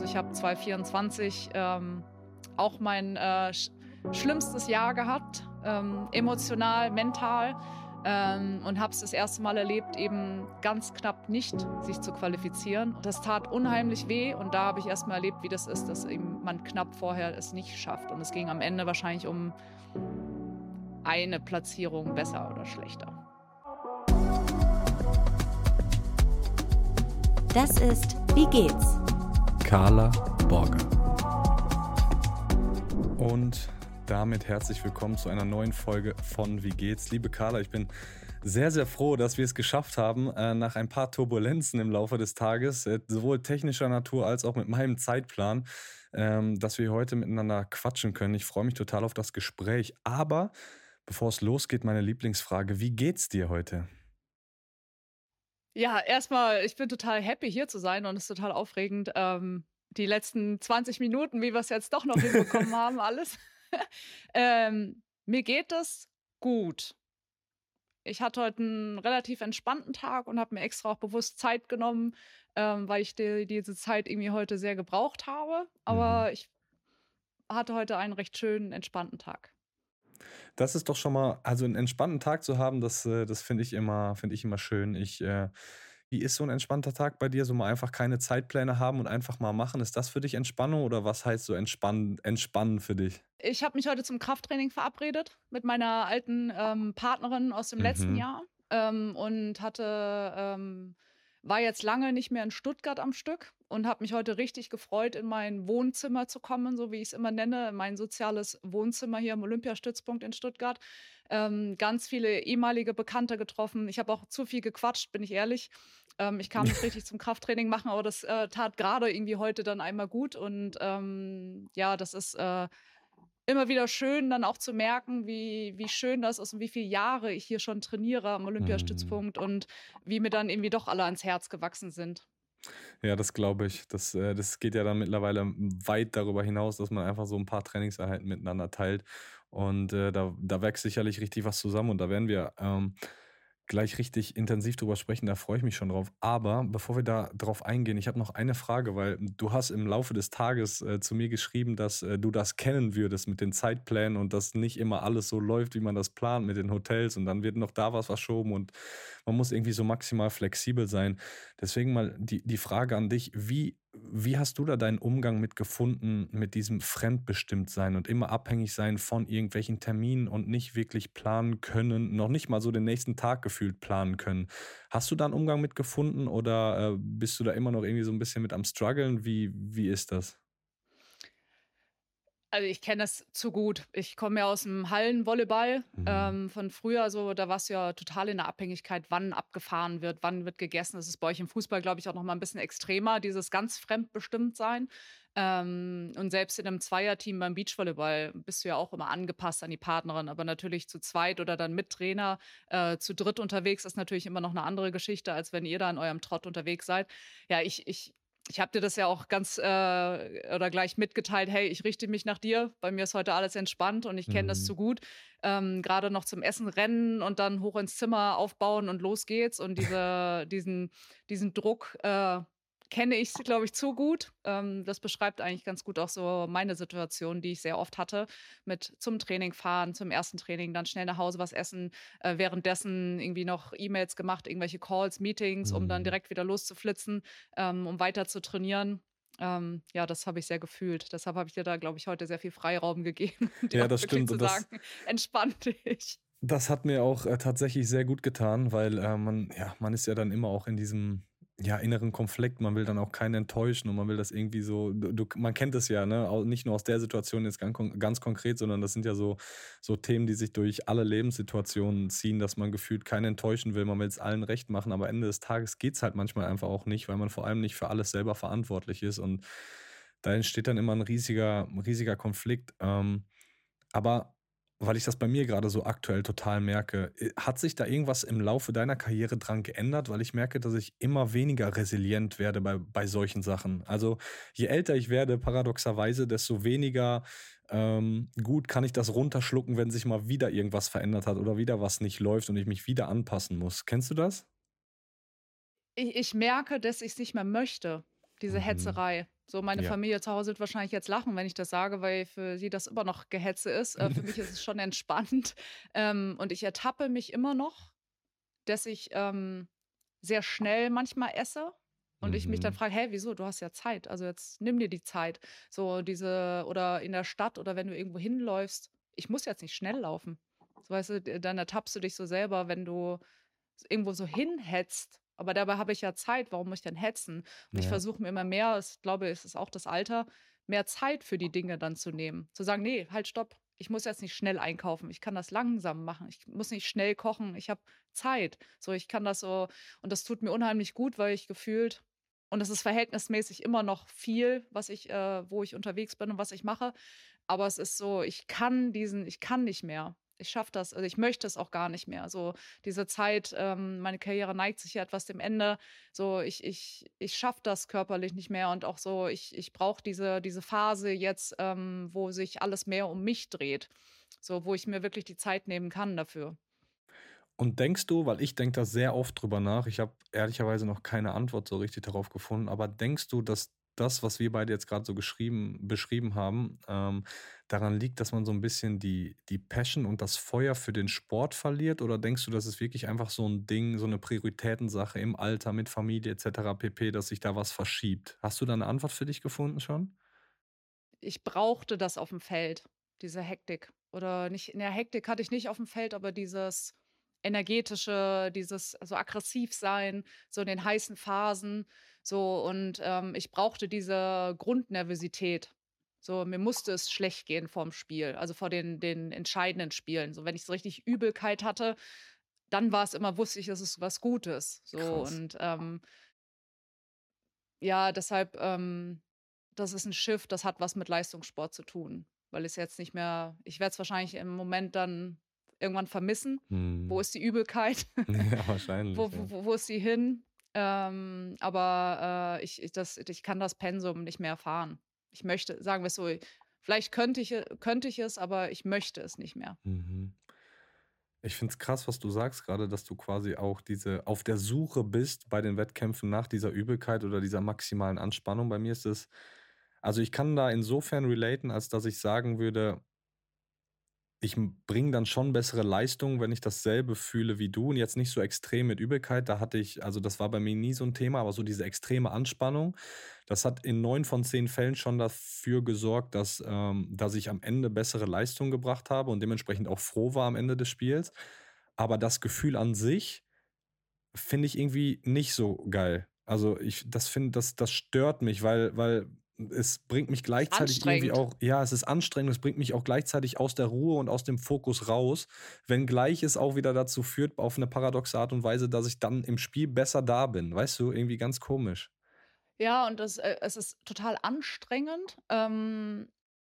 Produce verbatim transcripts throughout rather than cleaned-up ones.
Ich habe zwanzig vierundzwanzig ähm, auch mein äh, sch schlimmstes Jahr gehabt, ähm, emotional, mental. Ähm, und habe es das erste Mal erlebt, eben ganz knapp nicht sich zu qualifizieren. Das tat unheimlich weh und da habe ich erst mal erlebt, wie das ist, dass eben man knapp vorher es nicht schafft. Und es ging am Ende wahrscheinlich um eine Platzierung besser oder schlechter. Das ist Wie geht's? Carla Borger. Und damit herzlich willkommen zu einer neuen Folge von Wie geht's? Liebe Carla, ich bin sehr, sehr froh, dass wir es geschafft haben, äh, nach ein paar Turbulenzen im Laufe des Tages, äh, sowohl technischer Natur als auch mit meinem Zeitplan, ähm, dass wir heute miteinander quatschen können. Ich freue mich total auf das Gespräch. Aber bevor es losgeht, meine Lieblingsfrage: Wie geht's dir heute? Ja, erstmal, ich bin total happy, hier zu sein und es ist total aufregend, ähm, die letzten zwanzig Minuten, wie wir es jetzt doch noch hinbekommen haben, alles. Ähm, mir geht es gut. Ich hatte heute einen relativ entspannten Tag und habe mir extra auch bewusst Zeit genommen, ähm, weil ich die diese Zeit irgendwie heute sehr gebraucht habe. Mhm. Aber ich hatte heute einen recht schönen, entspannten Tag. Das ist doch schon mal, also einen entspannten Tag zu haben, das, äh, das finde ich immer, finde ich immer schön. Ich, äh, wie ist so ein entspannter Tag bei dir? So mal einfach keine Zeitpläne haben und einfach mal machen. Ist das für dich Entspannung oder was heißt so entspannen, entspannen für dich? Ich habe mich heute zum Krafttraining verabredet mit meiner alten, ähm, Partnerin aus dem letzten Mhm. Jahr, ähm, und hatte ähm, war jetzt lange nicht mehr in Stuttgart am Stück und habe mich heute richtig gefreut, in mein Wohnzimmer zu kommen, so wie ich es immer nenne, mein soziales Wohnzimmer hier am Olympiastützpunkt in Stuttgart. Ähm, ganz viele ehemalige Bekannte getroffen. Ich habe auch zu viel gequatscht, bin ich ehrlich. Ähm, ich kam nicht richtig zum Krafttraining machen, aber das, äh, tat gerade irgendwie heute dann einmal gut und, ähm, ja, das ist, äh immer wieder schön, dann auch zu merken, wie wie schön das ist und wie viele Jahre ich hier schon trainiere am Mhm. Olympiastützpunkt und wie mir dann irgendwie doch alle ans Herz gewachsen sind. Ja, das glaube ich. Das, äh, das geht ja dann mittlerweile weit darüber hinaus, dass man einfach so ein paar Trainingseinheiten miteinander teilt. Und äh, da, da wächst sicherlich richtig was zusammen und da werden wir ähm, gleich richtig intensiv drüber sprechen. Da freue ich mich schon drauf. Aber bevor wir da drauf eingehen, ich habe noch eine Frage, weil du hast im Laufe des Tages äh, zu mir geschrieben, dass äh, du das kennen würdest mit den Zeitplänen und dass nicht immer alles so läuft, wie man das plant mit den Hotels und dann wird noch da was verschoben und man muss irgendwie so maximal flexibel sein. Deswegen mal die, die Frage an dich: Wie, wie hast du da deinen Umgang mit gefunden, mit diesem Fremdbestimmtsein und immer abhängig sein von irgendwelchen Terminen und nicht wirklich planen können, noch nicht mal so den nächsten Tag gefühlt planen können? Hast du da einen Umgang mit gefunden oder äh, bist du da immer noch irgendwie so ein bisschen mit am struggeln? Wie, wie ist das? Also, ich kenne das zu gut. Ich komme ja aus dem Hallenvolleyball, Mhm. ähm, von früher so, da warst du ja total in der Abhängigkeit, wann abgefahren wird, wann wird gegessen. Das ist bei euch im Fußball, glaube ich, auch noch mal 'n bisschen extremer, dieses ganz Fremdbestimmtsein. Ähm, und selbst in einem Zweierteam beim Beachvolleyball bist du ja auch immer angepasst an die Partnerin, aber natürlich zu zweit oder dann mit Trainer, äh, zu dritt unterwegs ist natürlich immer noch eine andere Geschichte, als wenn ihr da in eurem Trott unterwegs seid. Ja, ich ich ich habe dir das ja auch ganz äh, oder gleich mitgeteilt: „Hey, ich richte mich nach dir. Bei mir ist heute alles entspannt und ich kenne das Mhm. zu gut.“ Ähm, grade noch zum Essen rennen und dann hoch ins Zimmer aufbauen und los geht's und diese diesen diesen Druck, äh, kenne ich, glaube ich, zu gut. Ähm, das beschreibt eigentlich ganz gut auch so meine Situation, die ich sehr oft hatte mit zum Training fahren, zum ersten Training, dann schnell nach Hause was essen, äh, währenddessen irgendwie noch E-Mails gemacht, irgendwelche Calls, Meetings, um dann Mhm. direkt wieder loszuflitzen, ähm, um weiter zu trainieren. Ähm, ja, das habe ich sehr gefühlt. Deshalb habe ich dir da, glaube ich, heute sehr viel Freiraum gegeben und dir Ja, auch das wirklich stimmt. zu Und sagen: das, „Entspann dich.“ Das hat mir auch, äh, tatsächlich sehr gut getan, weil, äh, man ja, man ist ja dann immer auch in diesem, ja, inneren Konflikt. Man will dann auch keinen enttäuschen und man will das irgendwie so, du du man kennt es ja, ne, au nicht nur aus der Situation jetzt ganz kon ganz konkret, sondern das sind ja so so Themen, die sich durch alle Lebenssituationen ziehen, dass man gefühlt keinen enttäuschen will. Man will es allen recht machen, aber Ende des Tages geht's halt manchmal einfach auch nicht, weil man vor allem nicht für alles selber verantwortlich ist und da entsteht dann immer ein riesiger riesiger Konflikt. Ähm, aber weil ich das bei mir gerade so aktuell total merke, äh, hat sich da irgendwas im Laufe deiner Karriere dran geändert? Weil ich merke, dass ich immer weniger resilient werde bei bei solchen Sachen. Also, je älter ich werde, paradoxerweise, desto weniger, ähm, gut kann ich das runterschlucken, wenn sich mal wieder irgendwas verändert hat oder wieder was nicht läuft und ich mich wieder anpassen muss. Kennst du das? Ich ich merke, dass ich's nicht mehr möchte, diese Mhm. Hetzerei. So, meine Ja. Familie zu Hause wird wahrscheinlich jetzt lachen, wenn ich das sage, weil für sie das immer noch Gehetze ist. Äh, für mich ist es schon entspannt. Ähm, und ich ertappe mich immer noch, dass ich ähm, sehr schnell manchmal esse und ich mich dann Mhm. frage, hey, wieso? Du hast ja Zeit. Also jetzt nimm dir die Zeit. So diese, oder in der Stadt oder wenn du irgendwo hinläufst, ich muss jetzt nicht schnell laufen. So, weißt du, d- dann ertappst du dich so selber, wenn du irgendwo so hinhetzt. Aber dabei habe ich ja Zeit, warum muss ich denn hetzen? Und ich Ja. versuche mir immer mehr, ich glaube, es ist auch das Alter, mehr Zeit für die Dinge dann zu nehmen. Zu sagen, nee, halt, stopp. Ich muss jetzt nicht schnell einkaufen. Ich kann das langsam machen. Ich muss nicht schnell kochen. Ich habe Zeit. So, ich kann das so, und das tut mir unheimlich gut, weil ich gefühlt, und das ist verhältnismäßig immer noch viel, was ich, äh, wo ich unterwegs bin und was ich mache. Aber es ist so, ich kann diesen, ich kann nicht mehr. Ich schaffe das, also ich möchte es auch gar nicht mehr. So diese Zeit, ähm, meine Karriere neigt sich ja etwas dem Ende. So, ich, ich, ich schaffe das körperlich nicht mehr und auch so, ich, ich brauche diese, diese Phase jetzt, ähm, wo sich alles mehr um mich dreht. So, wo ich mir wirklich die Zeit nehmen kann dafür. Und denkst du, weil ich denke da sehr oft drüber nach, ich habe ehrlicherweise noch keine Antwort so richtig darauf gefunden, aber denkst du, dass das, was wir beide jetzt gerade so geschrieben, beschrieben haben, ähm, daran liegt, dass man so ein bisschen die, die Passion und das Feuer für den Sport verliert? Oder denkst du, das ist wirklich einfach so ein Ding, so eine Prioritätensache im Alter mit Familie et cetera pp., dass sich da was verschiebt? Hast du da eine Antwort für dich gefunden schon? Ich brauchte das auf dem Feld, diese Hektik. Oder nicht, in der Hektik hatte ich nicht auf dem Feld, aber dieses energetische, dieses so aggressiv sein, so in den heißen Phasen. So, und ähm, ich brauchte diese Grundnervosität. So, mir musste es schlecht gehen vorm Spiel, also vor den, den entscheidenden Spielen. So, wenn ich so richtig Übelkeit hatte, dann war es immer, wusste ich, es ist was Gutes. So, Krass. und ähm, ja, deshalb, ähm, das ist ein Shift, das hat was mit Leistungssport zu tun, weil es jetzt nicht mehr, ich werde es wahrscheinlich im Moment dann irgendwann vermissen. Wo Hm. ist die Übelkeit? Ja, wahrscheinlich, Wo ja. wo wo ist sie hin? Ähm, aber, äh, ich ich das ich kann das Pensum nicht mehr fahren. Ich möchte, sagen wir's so, vielleicht könnte ich, äh könnte ich es, aber ich möchte es nicht mehr. Mhm. Ich finde es krass, was du sagst gerade, dass du quasi auch diese auf der Suche bist bei den Wettkämpfen nach dieser Übelkeit oder dieser maximalen Anspannung. Bei mir ist es also, ich kann da insofern relaten, als dass ich sagen würde, ich bringe dann schon bessere Leistungen, wenn ich dasselbe fühle wie du und jetzt nicht so extrem mit Übelkeit. Da hatte ich also, das war bei mir nie so ein Thema, aber so diese extreme Anspannung, das hat in neun von zehn Fällen schon dafür gesorgt, dass ähm, dass ich am Ende bessere Leistungen gebracht habe und dementsprechend auch froh war am Ende des Spiels. Aber das Gefühl an sich finde ich irgendwie nicht so geil. Also, ich das finde das das stört mich, weil weil es bringt mich Ist gleichzeitig irgendwie anstrengend. auch ja, es ist anstrengend, es bringt mich auch gleichzeitig aus der Ruhe und aus dem Fokus raus, wenngleich es auch wieder dazu führt, auf eine paradoxe Art und Weise, dass ich dann im Spiel besser da bin. Weißt du, irgendwie ganz komisch. Ja, und das, äh es ist total anstrengend. Ähm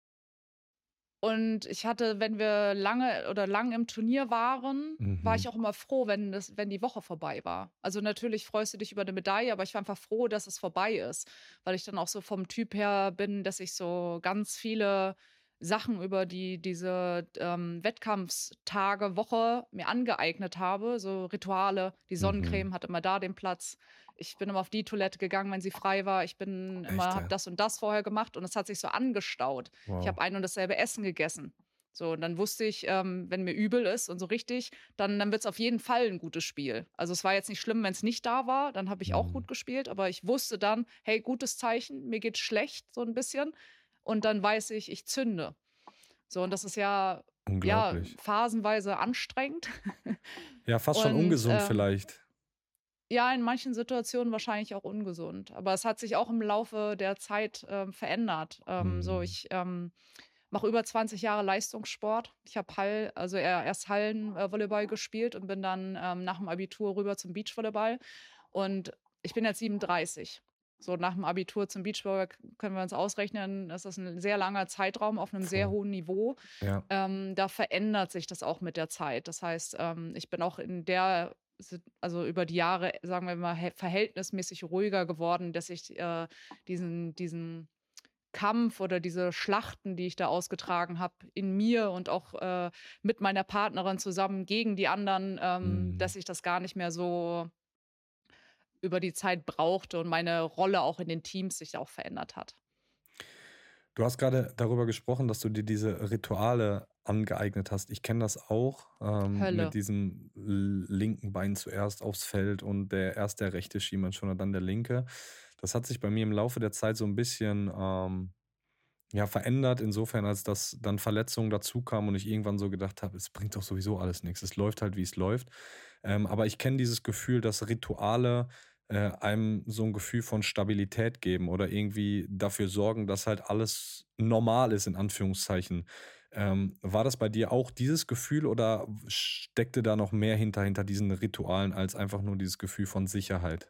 Und ich hatte, wenn wir lange oder lang im Turnier waren, war Mhm. ich auch immer froh, wenn das wenn die Woche vorbei war. Also, natürlich freust du dich über 'ne Medaille, aber ich war einfach froh, dass es vorbei ist, weil ich dann auch so vom Typ her bin, dass ich so ganz viele Sachen über die diese, ähm, Wettkampfstage, Woche mir angeeignet habe, so Rituale. Die Mhm. Sonnencreme hat immer da den Platz. Ich bin immer auf die Toilette gegangen, wenn sie frei war. Ich bin immer, Echt, habe ja? das und das vorher gemacht und es hat sich so angestaut. Ich Wow. habe ein und dasselbe Essen gegessen. So, und dann wusste ich, ähm, wenn mir übel ist und so richtig, dann dann wird's auf jeden Fall ein gutes Spiel. Also, es war jetzt nicht schlimm, wenn es nicht da war, dann habe ich auch Mhm. gut gespielt, aber ich wusste dann: „Hey, gutes Zeichen, mir geht's schlecht“, so ein bisschen. Und dann weiß ich, ich zünde. So, und das ist ja, ja, Unglaublich. phasenweise anstrengend. Ja, fast schon Und, ungesund ähm vielleicht. ja, in manchen Situationen wahrscheinlich auch ungesund. Aber es hat sich auch im Laufe der Zeit, ähm, verändert. Ähm, so, Mhm. ich, ähm, mache über zwanzig Jahre Leistungssport. Ich habe Hall also eher erst Hallen äh, Volleyball gespielt und bin dann, ähm, nach dem Abitur rüber zum Beachvolleyball. Und ich bin jetzt siebenunddreißig. So, nach dem Abitur zum Beachvolleyball k können wir uns ausrechnen, das ist ein sehr langer Zeitraum auf einem sehr Voll. hohen Niveau. Ja. Ähm, da verändert sich das auch mit der Zeit. Das heißt, ähm, ich bin auch in der Sit also über die Jahre, sagen wir mal, hä verhältnismäßig ruhiger geworden, dass ich, äh, diesen diesen Kampf oder diese Schlachten, die ich da ausgetragen habe in mir und auch, äh, mit meiner Partnerin zusammen gegen die anderen, ähm, Mhm. dass ich das gar nicht mehr so über die Zeit brauchte und meine Rolle auch in den Teams sich auch verändert hat. Du hast gerade darüber gesprochen, dass du dir diese Rituale angeeignet hast. Ich kenne das auch, ähm, mit Hölle. diesem l linken Bein zuerst aufs Feld und der erst der rechte Schienbeinschoner und dann der linke. Das hat sich bei mir im Laufe der Zeit so ein bisschen, ähm, ja, verändert insofern, als dass dann Verletzungen dazukamen und ich irgendwann so gedacht habe: „Es bringt doch sowieso alles nichts. Es läuft halt, wie es läuft.“ Ähm, aber ich kenne dieses Gefühl, dass Rituale, äh, einem so ein Gefühl von Stabilität geben oder irgendwie dafür sorgen, dass halt alles normal ist in Anführungszeichen. Ähm, war das bei dir auch dieses Gefühl oder steckte da noch mehr hinter hinter diesen Ritualen als einfach nur dieses Gefühl von Sicherheit?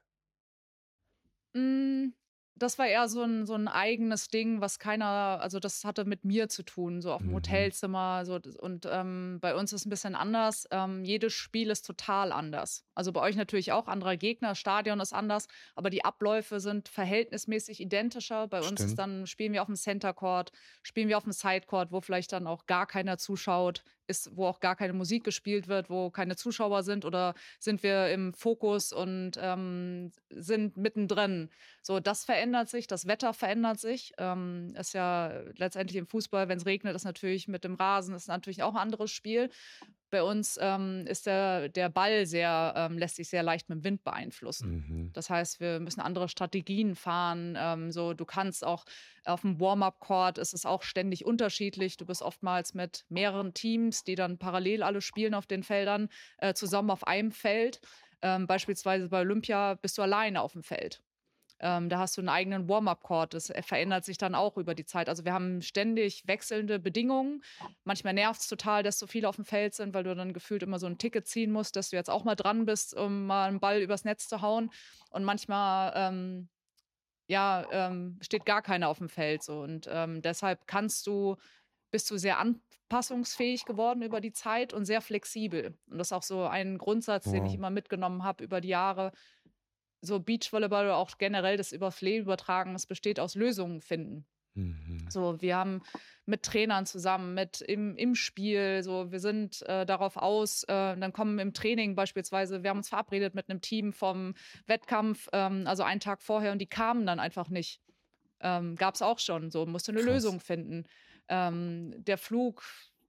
Hm, das war eher so 'n so 'n eigenes Ding, was keiner also, das hatte mit mir zu tun, so auf'm Mhm, Hotelzimmer, so d und, ähm, bei uns ist 'n bisschen anders. Ähm, jedes Spiel ist total anders. Also, bei euch natürlich auch anderer Gegner, Stadion ist anders, aber die Abläufe sind verhältnismäßig identischer. Bei uns ist stimmt. dann spielen wir auf'm Center Court, spielen wir auf'm Side Court, wo vielleicht dann auch gar keiner zuschaut, ist wo auch gar keine Musik gespielt wird, wo keine Zuschauer sind oder sind wir im Fokus und, ähm, sind mittendrin. So, das verändert sich, das Wetter verändert sich. Ähm, ist ja letztendlich im Fußball, wenn es regnet, ist natürlich mit dem Rasen ist natürlich auch ein anderes Spiel. Bei uns, ähm, ist der der Ball sehr ähm, lässt sich sehr leicht mit dem Wind beeinflussen. Mhm. Das heißt, wir müssen andere Strategien fahren. Ähm, so, du kannst auch auf dem Warm-up-Court ist es auch ständig unterschiedlich. Du bist oftmals mit mehreren Teams, die dann parallel alle spielen auf den Feldern, äh, zusammen auf einem Feld. Ähm, beispielsweise bei Olympia bist du alleine auf dem Feld. Ähm, da hast du einen eigenen Warm-up-Court. Das, äh, verändert sich dann auch über die Zeit. Also, wir haben ständig wechselnde Bedingungen. Manchmal nervt's total, dass so viele auf dem Feld sind, weil du dann gefühlt immer so ein Ticket ziehen musst, dass du jetzt auch mal dran bist, um mal 'n Ball übers Netz zu hauen. Und manchmal, ähm, ja, ähm, steht gar keiner auf dem Feld so und, ähm, deshalb kannst du bist du sehr anpassungsfähig geworden über die Zeit und sehr flexibel. Und das ist auch so ein Grundsatz, den ich Wow. immer mitgenommen habe über die Jahre. So Beachvolleyball oder auch generell das übers Leben übertragen, es besteht aus Lösungen finden. Mhm. So, wir haben mit Trainern zusammen, mit im im Spiel so, wir sind, äh, darauf aus äh, dann kommen im Training beispielsweise wir haben uns verabredet mit einem Team vom Wettkampf, ähm, also einen Tag vorher und die kamen dann einfach nicht. Ähm, gab's auch schon, so, musste eine Krass. Lösung finden. Ähm, der Flug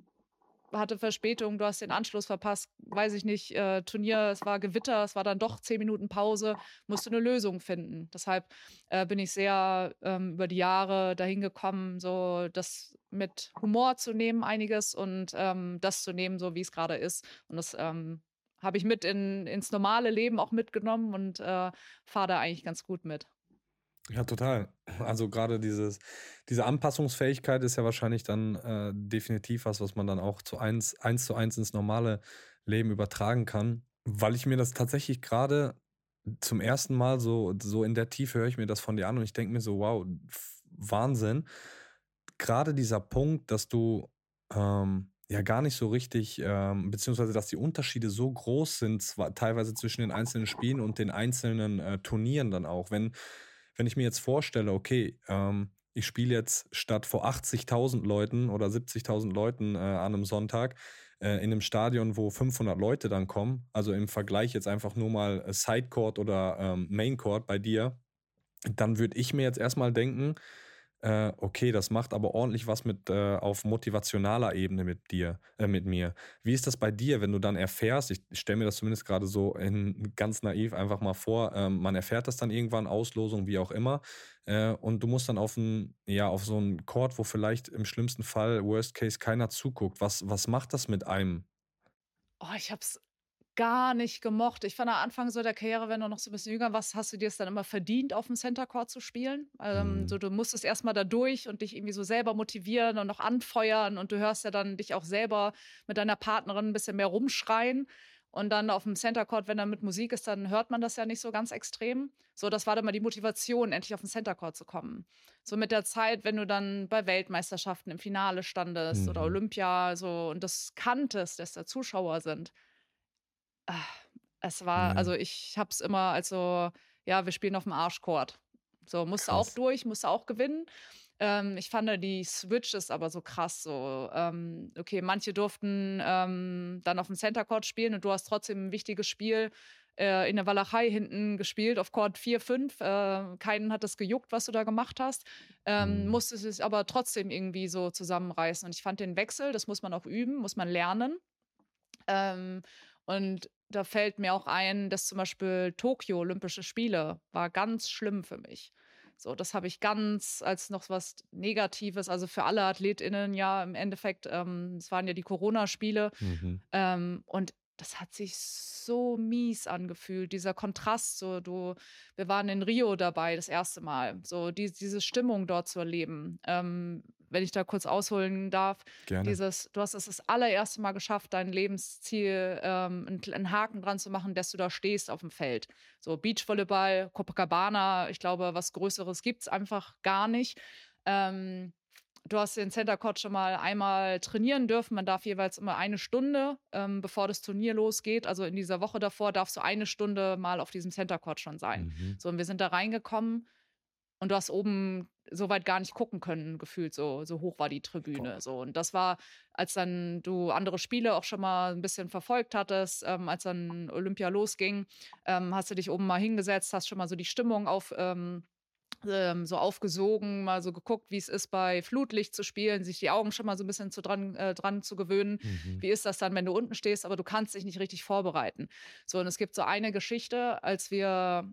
hatte Verspätung, du hast den Anschluss verpasst, weiß ich nicht, äh, Turnier, es war Gewitter, es war dann doch zehn Minuten Pause, musst du 'ne Lösung finden. Deshalb, äh, bin ich sehr, ähm, über die Jahre dahin gekommen, so das mit Humor zu nehmen einiges und, ähm, das zu nehmen, so wie es grade ist. Und das, ähm, habe ich mit in ins normale Leben auch mitgenommen und, äh, fahre da eigentlich ganz gut mit. Ja, total. Also gerade dieses diese Anpassungsfähigkeit ist ja wahrscheinlich dann, äh, definitiv was, was man dann auch zu eins eins zu eins ins normale Leben übertragen kann, weil ich mir das tatsächlich gerade zum ersten Mal so so in der Tiefe höre ich mir das von dir an und ich denke mir so: „Wow, f Wahnsinn.“ Gerade dieser Punkt, dass du, ähm, ja gar nicht so richtig, ähm beziehungsweise dass die Unterschiede so groß sind, zwar teilweise zwischen den einzelnen Spielen und den einzelnen, äh, Turnieren dann auch. Wenn wenn ich mir jetzt vorstelle, okay, ähm, ich spiele jetzt statt vor achtzigtausend Leuten oder siebzigtausend Leuten, äh, an einem Sonntag, äh, in einem Stadion, wo fünfhundert Leute dann kommen, also im Vergleich jetzt einfach nur mal, äh, Sidecourt oder, ähm, Maincourt bei dir, dann würde ich mir jetzt erst mal denken, äh, okay, das macht aber ordentlich was mit, äh auf motivationaler Ebene mit dir äh, mit mir. Wie ist das bei dir, wenn du dann erfährst ich stelle mir das zumindest gerade so in ganz naiv einfach mal vor, ähm, man erfährt das dann irgendwann, Auslosung, wie auch immer, äh, und du musst dann auf 'n ja, auf so 'n Court, wo vielleicht im schlimmsten Fall, Worst Case, keiner zuguckt. Was was macht das mit einem? Oh, ich habe es gar nicht gemocht. Ich fand am Anfang so der Karriere, wenn du noch so 'n bisschen jünger warst, hast du dir's dann immer verdient, aufm Center Court zu spielen. Ähm, so, Mhm. du musstest erst mal da durch und dich irgendwie so selber motivieren und noch anfeuern und du hörst ja dann dich auch selber mit deiner Partnerin 'n bisschen mehr rumschreien. Und dann aufm Center Court, wenn da mit Musik ist, dann hört man das ja nicht so ganz extrem. So, das war dann mal die Motivation, endlich aufn Center Court zu kommen. So mit der Zeit, wenn du dann bei Weltmeisterschaften im Finale standest oder Mhm. Olympia so und das kanntest, dass da Zuschauer sind, Ah, es war Ja, also, ich habe es immer als so ja, wir spielen auf'm Arschcourt. So, musste auch krass. durch, musste auch gewinnen. Ähm, ich fand die Switches aber so krass so, ähm, okay, manche durften, ähm, dann auf'm Center Court spielen und du hast trotzdem 'n wichtiges Spiel, äh, in der Walachei hinten gespielt, auf Court vier, fünf. Äh, keinen hat das gejuckt, was du da gemacht hast. Ähm, Mhm. musstest es aber trotzdem irgendwie so zusammenreißen. Und ich fand den Wechsel, das muss man auch üben, muss man lernen. Ähm, und da fällt mir auch ein, dass zum Beispiel Tokio Olympische Spiele war ganz schlimm für mich. So, das habe ich ganz als noch was Negatives, also für alle AthletInnen ja im Endeffekt, ähm, es waren ja die Corona-Spiele, Mhm. ähm, und das hat sich so mies angefühlt, dieser Kontrast, so du, wir waren in Rio dabei das erste Mal, so die, diese Stimmung dort zu erleben. Ähm, wenn ich da kurz ausholen darf, Gerne. dieses, du hast es das allererste Mal geschafft, dein Lebensziel, ähm, einen, einen Haken dran zu machen, dass du da stehst auf dem Feld. So Beachvolleyball, Copacabana, ich glaube, was Größeres gibt es einfach gar nicht. Ähm, Du hast den Center Court schon mal einmal trainieren dürfen. Man darf jeweils immer eine Stunde, ähm, bevor das Turnier losgeht. Also in dieser Woche davor darfst du eine Stunde mal auf diesem Center Court schon sein. Mhm. So, und wir sind da reingekommen und du hast oben so weit gar nicht gucken können, gefühlt, so, so hoch war die Tribüne. Boah. So. Und das war, als dann du andere Spiele auch schon mal ein bisschen verfolgt hattest, ähm, als dann Olympia losging, ähm, hast du dich oben mal hingesetzt, hast schon mal so die Stimmung auf. Ähm, ähm, so aufgesogen, mal so geguckt, wie es ist, bei Flutlicht zu spielen, sich die Augen schon mal so ein bisschen zu dran, äh, dran zu gewöhnen. Mhm. Wie ist das dann, wenn du unten stehst, aber du kannst dich nicht richtig vorbereiten. So, und es gibt so eine Geschichte, als wir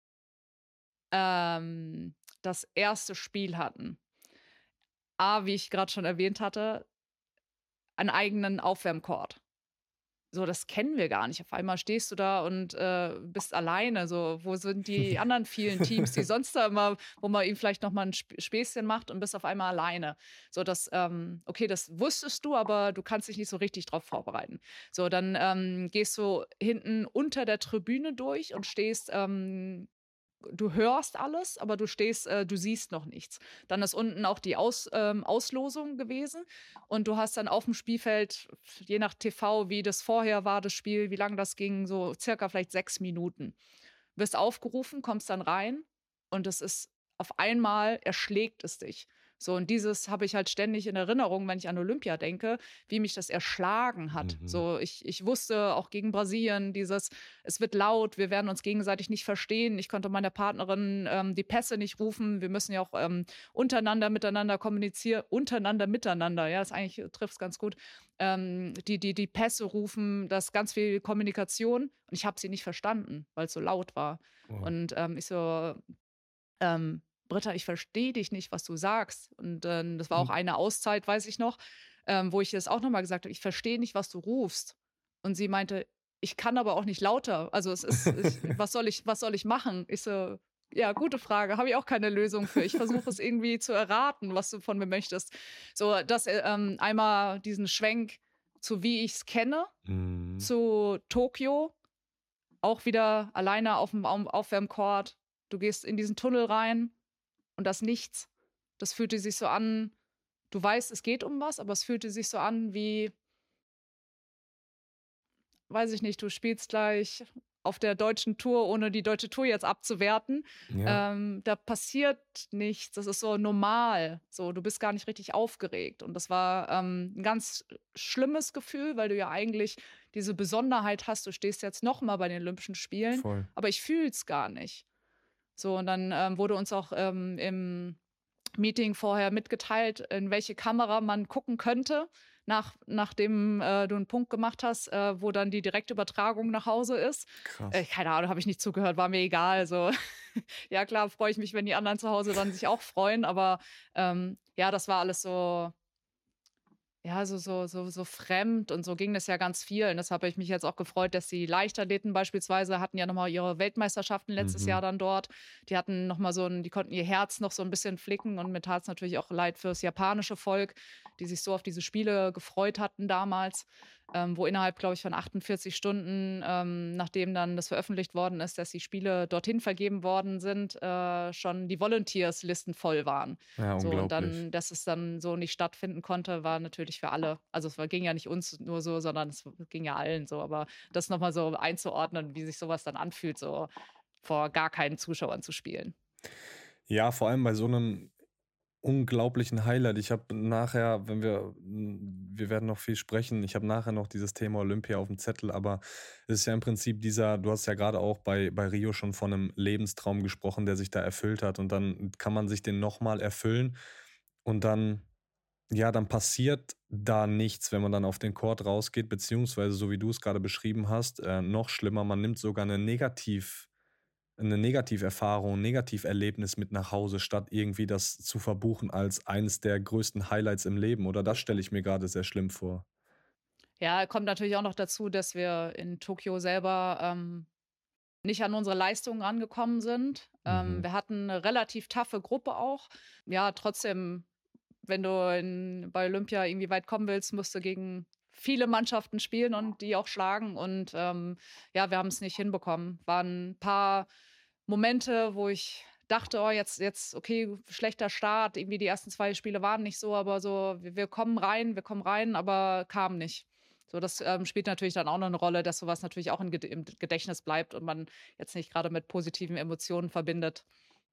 ähm, das erste Spiel hatten. A, wie ich gerade schon erwähnt hatte, einen eigenen Aufwärmcourt. So, das kennen wir gar nicht. Auf einmal stehst du da und, äh, bist alleine. So, wo sind die anderen vielen Teams, die sonst da immer, wo man ihm vielleicht noch mal 'n Sp Späßchen macht und bist auf einmal alleine. So, das, ähm okay, das wusstest du, aber du kannst dich nicht so richtig drauf vorbereiten. So, dann, ähm, gehst du hinten unter der Tribüne durch und stehst, ähm du hörst alles, aber du stehst, äh, du siehst noch nichts. Dann ist unten auch die Aus, ähm, Auslosung gewesen und du hast dann auf dem Spielfeld, je nach T V, wie das vorher war, das Spiel, wie lang das ging, so circa vielleicht sechs Minuten. Wirst aufgerufen, kommst dann rein und es ist auf einmal erschlägt es dich. So, und dieses habe ich halt ständig in Erinnerung, wenn ich an Olympia denke, wie mich das erschlagen hat. Mhm. So, ich, ich wusste auch gegen Brasilien, dieses, es wird laut, wir werden uns gegenseitig nicht verstehen. Ich konnte meiner Partnerin ähm, die Pässe nicht rufen. Wir müssen ja auch ähm, untereinander miteinander kommunizieren, untereinander miteinander. Ja, das eigentlich trifft es ganz gut. Ähm, die, die, die Pässe rufen, das ist ganz viel Kommunikation. Und ich habe sie nicht verstanden, weil es so laut war. Wow. Und ähm, ich so, ähm, Britta, ich verstehe dich nicht, was du sagst. Und ähm, das war auch Mhm. eine Auszeit, weiß ich noch, ähm, wo ich das auch nochmal gesagt habe, ich verstehe nicht, was du rufst. Und sie meinte, ich kann aber auch nicht lauter. Also es ist, ich, was soll ich, was soll ich machen? Ich so, ja, gute Frage, habe ich auch keine Lösung für. Ich versuche es irgendwie zu erraten, was du von mir möchtest. So, dass äh, ähm, einmal diesen Schwenk zu wie ich es kenne, Mhm. zu Tokio, auch wieder alleine auf dem Au- Aufwärmcourt. Du gehst in diesen Tunnel rein und das Nichts. Das fühlte sich so an, du weißt, es geht um was, aber es fühlte sich so an wie, weiß ich nicht, du spielst gleich auf der deutschen Tour, ohne die deutsche Tour jetzt abzuwerten. Ja, Ähm, da passiert nichts. Das ist so normal. So, du bist gar nicht richtig aufgeregt. Und das war ähm, ein ganz schlimmes Gefühl, weil du ja eigentlich diese Besonderheit hast. Du stehst jetzt noch mal bei den Olympischen Spielen, voll. aber ich fühle es gar nicht. So, und dann ähm, wurde uns auch ähm, im Meeting vorher mitgeteilt, in welche Kamera man gucken könnte, nach, nachdem äh, du einen Punkt gemacht hast, äh, wo dann die Direktübertragung nach Hause ist. Äh, Krass. keine Ahnung, habe ich nicht zugehört, war mir egal. So. Ja, klar, freue ich mich, wenn die anderen zu Hause dann sich auch freuen, aber ähm, ja, das war alles so. Ja, so so so so fremd und so ging das ja ganz vielen. Deshalb habe ich mich jetzt auch gefreut, dass die Leichtathleten beispielsweise hatten ja noch mal ihre Weltmeisterschaften letztes Mhm. Jahr dann dort. Die hatten noch mal so 'n die konnten ihr Herz noch so ein bisschen flicken und mir tat's natürlich auch leid fürs japanische Volk, die sich so auf diese Spiele gefreut hatten damals, ähm, wo innerhalb, glaube ich, von achtundvierzig Stunden, ähm, nachdem dann das veröffentlicht worden ist, dass die Spiele dorthin vergeben worden sind, äh, schon die Volunteers-Listen voll waren. Ja, So, und unglaublich. dann, dass es dann so nicht stattfinden konnte, war natürlich für alle. Also es war, ging ja nicht uns nur so, sondern es ging ja allen so. Aber das nochmal so einzuordnen, wie sich sowas dann anfühlt, so vor gar keinen Zuschauern zu spielen. Ja, vor allem bei so einem unglaublichen Highlight. Ich habe nachher, wenn wir wir werden noch viel sprechen. Ich habe nachher noch dieses Thema Olympia auf dem Zettel, aber es ist ja im Prinzip dieser, du hast ja gerade auch bei, bei Rio schon von einem Lebenstraum gesprochen, der sich da erfüllt hat. Und dann kann man sich den nochmal erfüllen und dann, ja, dann passiert da nichts, wenn man dann auf den Court rausgeht, beziehungsweise, so wie du es gerade beschrieben hast, äh, noch schlimmer, man nimmt sogar eine Negativ- eine Negativerfahrung, 'n Negativerlebnis mit nach Hause, statt irgendwie das zu verbuchen als eines der größten Highlights im Leben, oder das stelle ich mir gerade sehr schlimm vor. Ja, kommt natürlich auch noch dazu, dass wir in Tokio selber, ähm, nicht an unsere Leistungen rangekommen sind. Ähm, Mhm. wir hatten 'ne relativ taffe Gruppe auch. Ja, trotzdem, wenn du in bei Olympia irgendwie weit kommen willst, musst du gegen viele Mannschaften spielen und die auch schlagen und, ähm, ja, wir haben's nicht hinbekommen. Waren 'n paar Momente, wo ich dachte: „Oh, jetzt jetzt okay, schlechter Start.“ Irgendwie die ersten zwei Spiele waren nicht so, aber so, wir wir kommen rein wir kommen rein, aber kam nicht. So, das, ähm, spielt natürlich dann auch noch 'ne Rolle, dass so was natürlich auch in Ged im Gedächtnis bleibt und man jetzt nicht grade mit positiven Emotionen verbindet.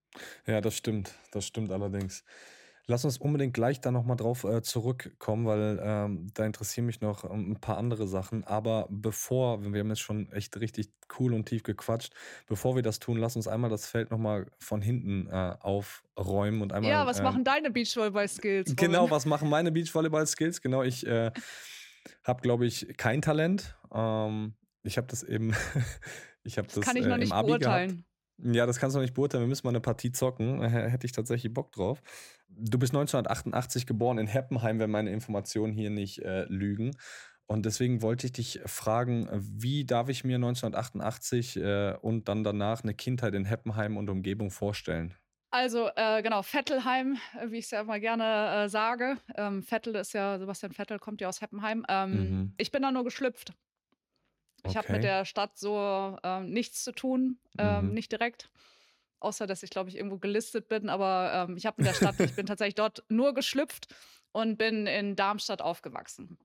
Ja, das stimmt. Das stimmt allerdings. Lass uns unbedingt gleich da noch mal drauf, äh, zurückkommen, weil, ähm, da interessieren mich noch, ähm, 'n paar andere Sachen. Aber bevor wir haben jetzt schon echt richtig cool und tief gequatscht. Bevor wir das tun, lass uns einmal das Feld noch mal von hinten, äh, aufräumen und Ja, einmal, was ähm machen deine Beachvolleyball-Skills, Robin? genau, was machen meine Beachvolleyball-Skills? Genau, ich, äh, habe, glaube ich, kein Talent. Ähm, ich habe das eben ich habe Das das, kann ich noch äh, im nicht Abi gehabt. beurteilen. Ja, das kannst du noch nicht beurteilen. Wir müssen mal 'ne Partie zocken. Hä hätte ich tatsächlich Bock drauf. Du bist neunzehnhundertachtundachtzig geboren in Heppenheim, wenn meine Informationen hier nicht, äh, lügen. Und deswegen wollte ich dich fragen, wie darf ich mir neunzehnhundertachtundachtzig, äh, und dann danach 'ne Kindheit in Heppenheim und Umgebung vorstellen? Also, äh, genau, Vettelheim, äh, wie ich's ja immer gerne, äh, sage. Ähm, Vettel ist ja Sebastian Vettel kommt ja aus Heppenheim. Ähm, Mhm. ich bin da nur geschlüpft. Ich habe mit Okay. der Stadt so, ähm, nichts zu tun, ähm, Mhm. nicht direkt, außer dass ich, glaube ich, irgendwo gelistet bin, aber, ähm, ich habe mit der Stadt ich bin tatsächlich dort nur geschlüpft und bin in Darmstadt aufgewachsen.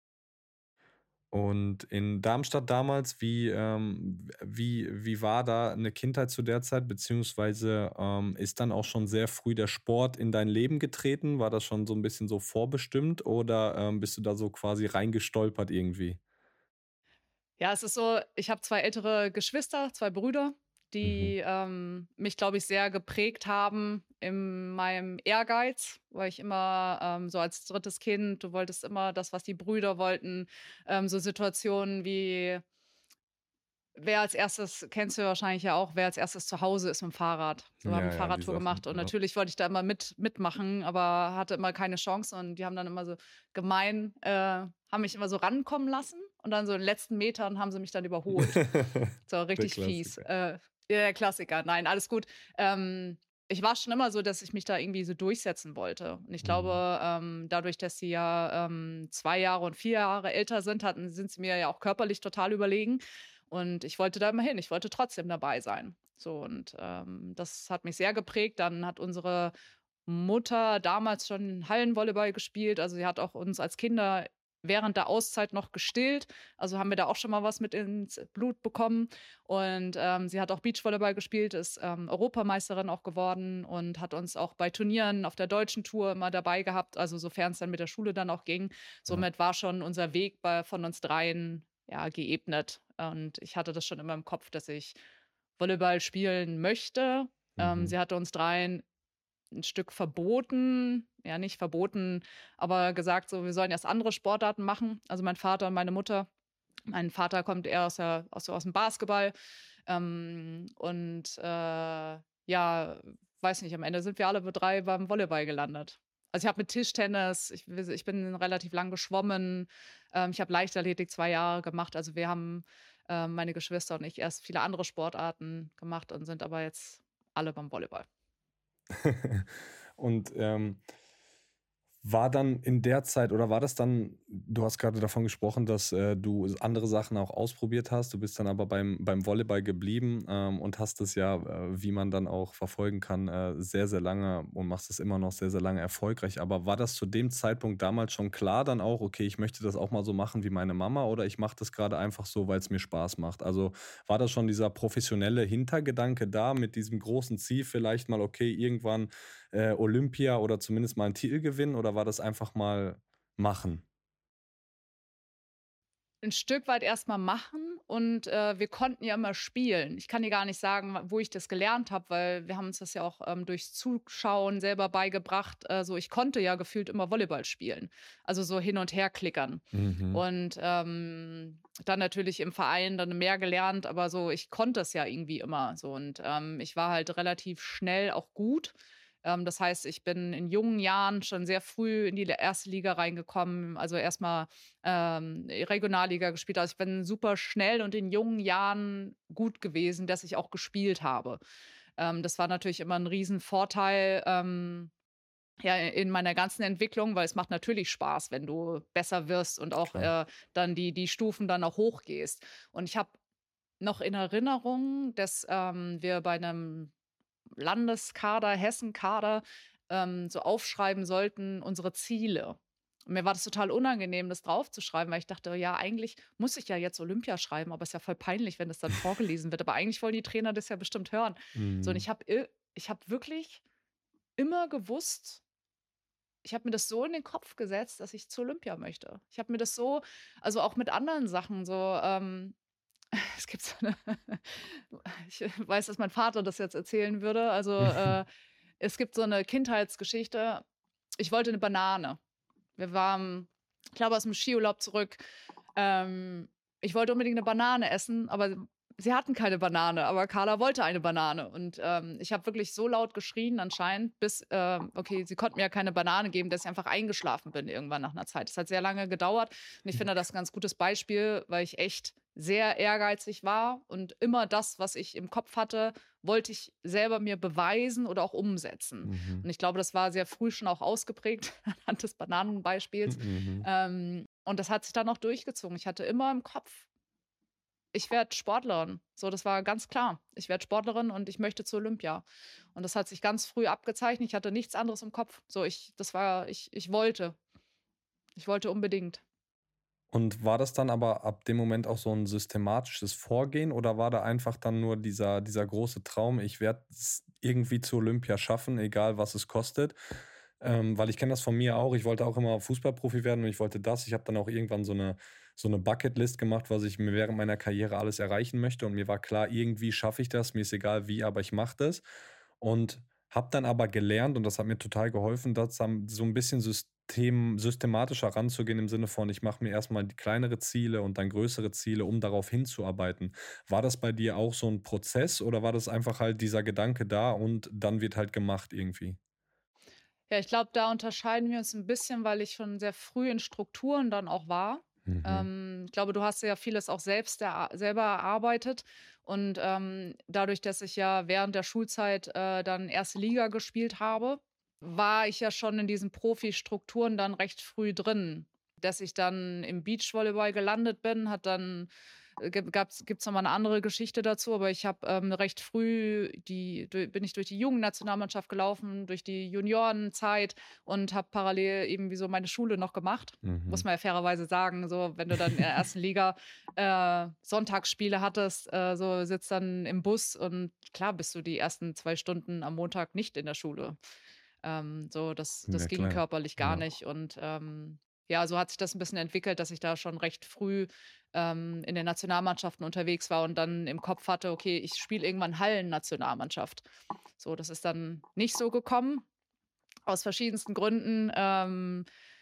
Und in Darmstadt damals, wie, ähm wie wie war da 'ne Kindheit zu der Zeit, beziehungsweise, ähm, ist dann auch schon sehr früh der Sport in dein Leben getreten? War das schon so 'n bisschen so vorbestimmt oder, ähm, bist du da so quasi reingestolpert irgendwie? Ja, es ist so, ich habe zwei ältere Geschwister, zwei Brüder, Mhm. die, ähm, mich, glaube ich, sehr geprägt haben in meinem Ehrgeiz, weil ich immer, ähm, so als drittes Kind du wolltest immer das, was die Brüder wollten. Ähm, so Situationen wie wer als Erstes kennst du ja wahrscheinlich ja auch, wer als Erstes zu Hause ist mit'm Fahrrad. So, wir haben 'ne Ja, ja, die Fahrradtour Sachen, gemacht und ja. natürlich wollte ich da immer mit mitmachen, aber hatte immer keine Chance und die haben dann immer so gemein äh, haben mich immer so rankommen lassen und dann so in den letzten Metern haben sie mich dann überholt. So Der richtig fies. Klassiker. Äh, ja, der Klassiker. Nein, alles gut. Ähm, ich war schon immer so, dass ich mich da irgendwie so durchsetzen wollte. Und ich Mhm. glaube, ähm, dadurch, dass sie ja, ähm, zwei Jahre und vier Jahre älter sind, hatten sind sie mir ja auch körperlich total überlegen. Und ich wollte da immer hin. Ich wollte trotzdem dabei sein. So und, ähm, das hat mich sehr geprägt. Dann hat unsere Mutter damals schon Hallenvolleyball gespielt. Also, sie hat auch uns als Kinder während der Auszeit noch gestillt. Also, haben wir da auch schon mal was mit ins Blut bekommen. Und, ähm, sie hat auch Beachvolleyball gespielt, ist, ähm, Europameisterin auch geworden und hat uns auch bei Turnieren auf der deutschen Tour immer dabei gehabt, also sofern's dann mit der Schule dann auch ging. Ja. Somit war schon unser Weg bei von uns dreien, ja, geebnet. Und ich hatte das schon immer im Kopf, dass ich Volleyball spielen möchte. Ähm, Mhm. sie hatte uns dreien 'n Stück verboten ja, nicht verboten, aber gesagt so, wir sollen erst andere Sportarten machen, also mein Vater und meine Mutter. Mein Vater kommt eher aus der aus so aus'm Basketball. Ähm, und, äh, ja, weiß nicht, am Ende sind wir alle wir drei beim Volleyball gelandet. Also, ich habe mit Tischtennis ich w ich bin relativ lang geschwommen. Ähm, ich habe Leichtathletik zwei Jahre gemacht. Also, wir haben, ähm, meine Geschwister und ich, erst viele andere Sportarten gemacht und sind aber jetzt alle beim Volleyball. Und, ähm war dann in der Zeit oder war das dann du hast grade davon gesprochen, dass, äh, du s andere Sachen auch ausprobiert hast. Du bist dann aber beim beim Volleyball geblieben, ähm, und hast es ja, äh, wie man dann auch verfolgen kann, äh, sehr, sehr lange und machst es immer noch sehr, sehr lange erfolgreich. Aber war das zu dem Zeitpunkt damals schon klar dann auch: „Okay, ich möchte das auch mal so machen wie meine Mama“, oder: „Ich mache das grade einfach so, weil's mir Spaß macht?“ Also, war da schon dieser professionelle Hintergedanke da mit diesem großen Ziel vielleicht mal: „Okay, irgendwann, äh, Olympia oder zumindest mal 'n Titel gewinnen“, oder war das einfach mal machen? 'n Stück weit erst mal machen und, äh, wir konnten ja immer spielen. Ich kann dir gar nicht sagen, wa wo ich das gelernt habe, weil wir haben uns das ja auch, ähm, durchs Zuschauen selber beigebracht. Äh, so, ich konnte ja gefühlt immer Volleyball spielen, also so hin und her klickern. Mhm. Und, ähm, dann natürlich im Verein dann mehr gelernt, aber so, ich konnte es ja irgendwie immer so und, ähm, ich war halt relativ schnell auch gut. Ähm, das heißt, ich bin in jungen Jahren schon sehr früh in die le erste Liga reingekommen, also erst mal, ähm, Regionalliga gespielt. Also, ich bin super schnell und in jungen Jahren gut gewesen, dass ich auch gespielt habe. Ähm, das war natürlich immer 'n Riesenvorteil, ähm, ja, in meiner ganzen Entwicklung, weil es macht natürlich Spaß, wenn du besser wirst und auch, Klar. äh, dann die die Stufen dann auch hochgehst. Und ich habe noch in Erinnerung, dass, ähm, wir bei 'nem Landeskader, Hessenkader, ähm, so aufschreiben sollten unsere Ziele. Und mir war das total unangenehm, das draufzuschreiben, weil ich dachte: „Ja, eigentlich muss ich ja jetzt Olympia schreiben, aber ist ja voll peinlich, wenn das dann vorgelesen wird. Aber eigentlich wollen die Trainer das ja bestimmt hören." So, und Mhm. ich habe i ich habe wirklich immer gewusst ich habe mir das so in den Kopf gesetzt, dass ich zu Olympia möchte. Ich habe mir das so also auch mit anderen Sachen so, ähm es gibt so 'ne ich weiß, dass mein Vater das jetzt erzählen würde. Also, äh, es gibt so 'ne Kindheitsgeschichte. Ich wollte 'ne Banane. Wir waren, ich glaube, aus'm Skiurlaub zurück. Ähm, ich wollte unbedingt 'ne Banane essen, aber sie hatten keine Banane, aber Carla wollte eine Banane. Und, ähm, ich habe wirklich so laut geschrien anscheinend, bis, ähm okay, sie konnten mir ja keine Banane geben, dass ich einfach eingeschlafen bin irgendwann nach 'ner Zeit. Das hat sehr lange gedauert und ich finde das 'n ganz gutes Beispiel, weil ich echt sehr ehrgeizig war und immer das, was ich im Kopf hatte, wollte ich selber mir beweisen oder auch umsetzen. Mhm. Und ich glaube, das war sehr früh schon auch ausgeprägt anhand des Bananenbeispiels. Mhm. Ähm, und das hat sich dann auch durchgezogen. Ich hatte immer im Kopf ich werde Sportlerin. So, das war ganz klar. Ich werde Sportlerin und ich möchte zu Olympia. Und das hat sich ganz früh abgezeichnet. Ich hatte nichts anderes im Kopf. So, ich das war ich ich wollte. Ich wollte unbedingt. Und war das dann aber ab dem Moment auch so 'n systematisches Vorgehen oder war da einfach dann nur dieser dieser große Traum: „Ich werde es irgendwie zu Olympia schaffen, egal was es kostet?“ Ähm, weil ich kenne das von mir auch. Ich wollte auch immer Fußballprofi werden und ich wollte das. Ich habe dann auch irgendwann so 'ne so 'ne Bucketlist gemacht, was ich mir während meiner Karriere alles erreichen möchte und mir war klar, irgendwie schaffe ich das. Mir ist egal wie, aber ich mache das. Und habe dann aber gelernt und das hat mir total geholfen, das dann so 'n bisschen system systematischer ranzugehen im Sinne von: „Ich mache mir erst mal die kleinere Ziele und dann größere Ziele, um darauf hinzuarbeiten.“ War das bei dir auch so 'n Prozess oder war das einfach halt dieser Gedanke da und dann wird halt gemacht irgendwie? Ja, ich glaube, da unterscheiden wir uns 'n bisschen, weil ich schon sehr früh in Strukturen dann auch war. Mhm. Ähm, ich glaube, du hast dir ja vieles auch selbst erar selber erarbeitet und, ähm, dadurch, dass ich ja während der Schulzeit, äh, dann erste Liga gespielt habe, war ich ja schon in diesen Profistrukturen dann recht früh drin. Dass ich dann im Beachvolleyball gelandet bin, hat dann äh, gib gab's gibt's noch mal 'ne andere Geschichte dazu, aber ich habe, ähm, recht früh die du bin ich durch die Jugendnationalmannschaft gelaufen, durch die Juniorenzeit und habe parallel eben wie so meine Schule noch gemacht. Muss Mhm. man ja fairerweise sagen, so, wenn du dann in der ersten Liga, äh, Sonntagsspiele hattest, äh, so sitzt dann im Bus und klar bist du die ersten zwei Stunden am Montag nicht in der Schule. Ähm, so, das Ja das ging klar, körperlich gar ja. nicht und, ähm, ja, so hat sich das 'n bisschen entwickelt, dass ich da schon recht früh, ähm, in den Nationalmannschaften unterwegs war und dann im Kopf hatte: „Okay, ich spiele irgendwann Hallennationalmannschaft." So, das ist dann nicht so gekommen, aus verschiedensten Gründen. Ähm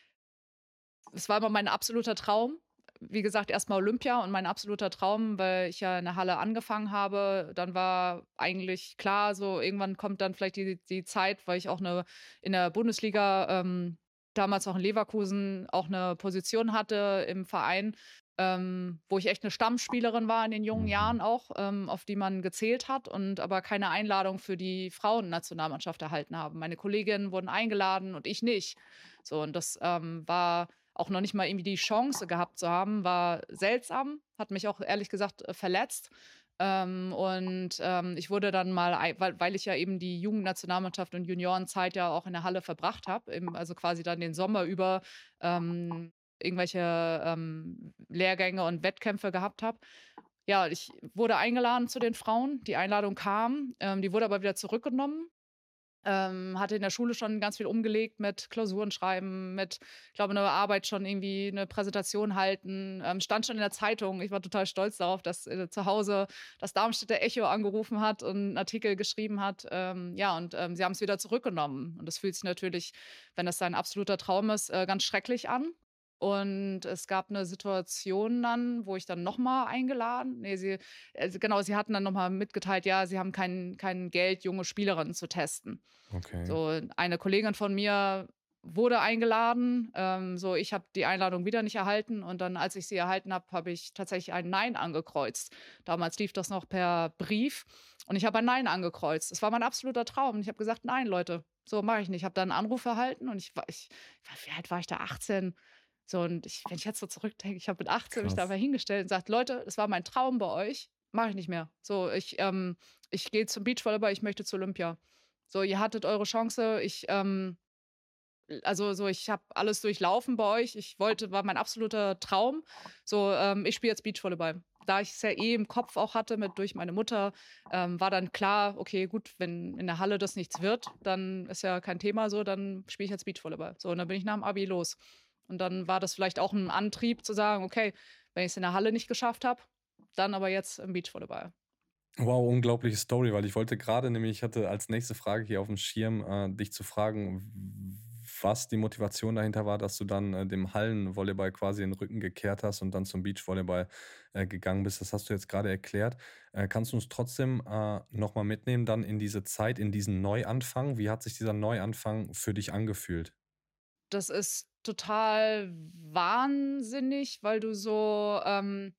es war immer mein absoluter Traum. Wie gesagt, erst mal Olympia und mein absoluter Traum, weil ich ja in der Halle angefangen habe. Dann war eigentlich klar, so irgendwann kommt dann vielleicht die die Zeit, weil ich auch 'ne in der Bundesliga, ähm, damals auch in Leverkusen auch 'ne Position hatte im Verein, ähm, wo ich echt 'ne Stammspielerin war in den jungen Mhm. Jahren auch, ähm, auf die man gezählt hat und aber keine Einladung für die Frauennationalmannschaft erhalten habe. Meine Kolleginnen wurden eingeladen und ich nicht. So, und das, ähm, war auch noch nicht mal irgendwie die Chance gehabt zu haben, war seltsam, hat mich auch ehrlich gesagt, äh, verletzt. Ähm, und, ähm, ich wurde dann mal ei weil weil ich ja eben die Jugendnationalmannschaft und Juniorenzeit ja auch in der Halle verbracht habe, eben also quasi dann den Sommer über, ähm, irgendwelche, ähm, Lehrgänge und Wettkämpfe gehabt habe. Ja, ich wurde eingeladen zu den Frauen. Die Einladung kam, ähm, die wurde aber wieder zurückgenommen. Ähm, hatte in der Schule schon ganz viel umgelegt mit Klausuren schreiben, mit, ich glaube, eine Arbeit schon irgendwie eine Präsentation halten, ähm, stand schon in der Zeitung. Ich war total stolz darauf, dass äh, zu Hause das Darmstädter Echo angerufen hat und einen Artikel geschrieben hat. Ähm, ja, und ähm, sie haben es wieder zurückgenommen. Und das fühlt sich natürlich, wenn das sein absoluter Traum ist, äh, ganz schrecklich an. Und es gab eine Situation dann, wo ich dann noch mal eingeladen ne, sie also, genau, sie hatten dann noch mal mitgeteilt, ja, sie haben kein kein Geld, junge Spielerinnen zu testen. Okay, So, eine Kollegin von mir wurde eingeladen. Ähm, so, ich habe die Einladung wieder nicht erhalten und dann, als ich sie erhalten habe, habe ich tatsächlich ein Nein angekreuzt. Damals lief das noch per Brief und ich habe ein Nein angekreuzt. Das war mein absoluter Traum. Und ich habe gesagt: „Nein, Leute, so mache ich nicht.“ Ich habe dann 'n Anruf erhalten und ich war ich wie alt war ich da? achtzehn. So, und ich wenn ich jetzt so zurückdenke, ich habe mit achtzehn mich da krass, mal hingestellt und gesagt: „Leute, das war mein Traum bei euch, mache ich nicht mehr. So, ich, ähm ich gehe zum Beachvolleyball, ich möchte zu Olympia. So, ihr hattet eure Chance. Ich, ähm also so, ich habe alles durchlaufen bei euch. Ich wollte war mein absoluter Traum. So, ähm, ich spiele jetzt Beachvolleyball. Da ich es ja eh im Kopf auch hatte mit durch meine Mutter, ähm, war dann klar, okay, gut, wenn in der Halle das nichts wird, dann ist ja kein Thema so, dann spiele ich jetzt Beachvolleyball. So, und dann bin ich nach dem Abi los. Und dann war das vielleicht auch ein Antrieb zu sagen, okay, wenn ich es in der Halle nicht geschafft habe, dann aber jetzt im Beachvolleyball. wow, unglaubliche Story, weil ich wollte gerade nämlich ich hatte als nächste Frage hier auf dem Schirm, äh, dich zu fragen, w was die Motivation dahinter war, dass du dann, äh, dem Hallenvolleyball quasi den Rücken gekehrt hast und dann zum Beachvolleyball, äh, gegangen bist. Das hast du jetzt gerade erklärt. Äh, kannst du uns trotzdem, äh, noch mal mitnehmen dann in diese Zeit, in diesen Neuanfang? Wie hat sich dieser Neuanfang für dich angefühlt? Das ist total wahnsinnig, weil du so, ähm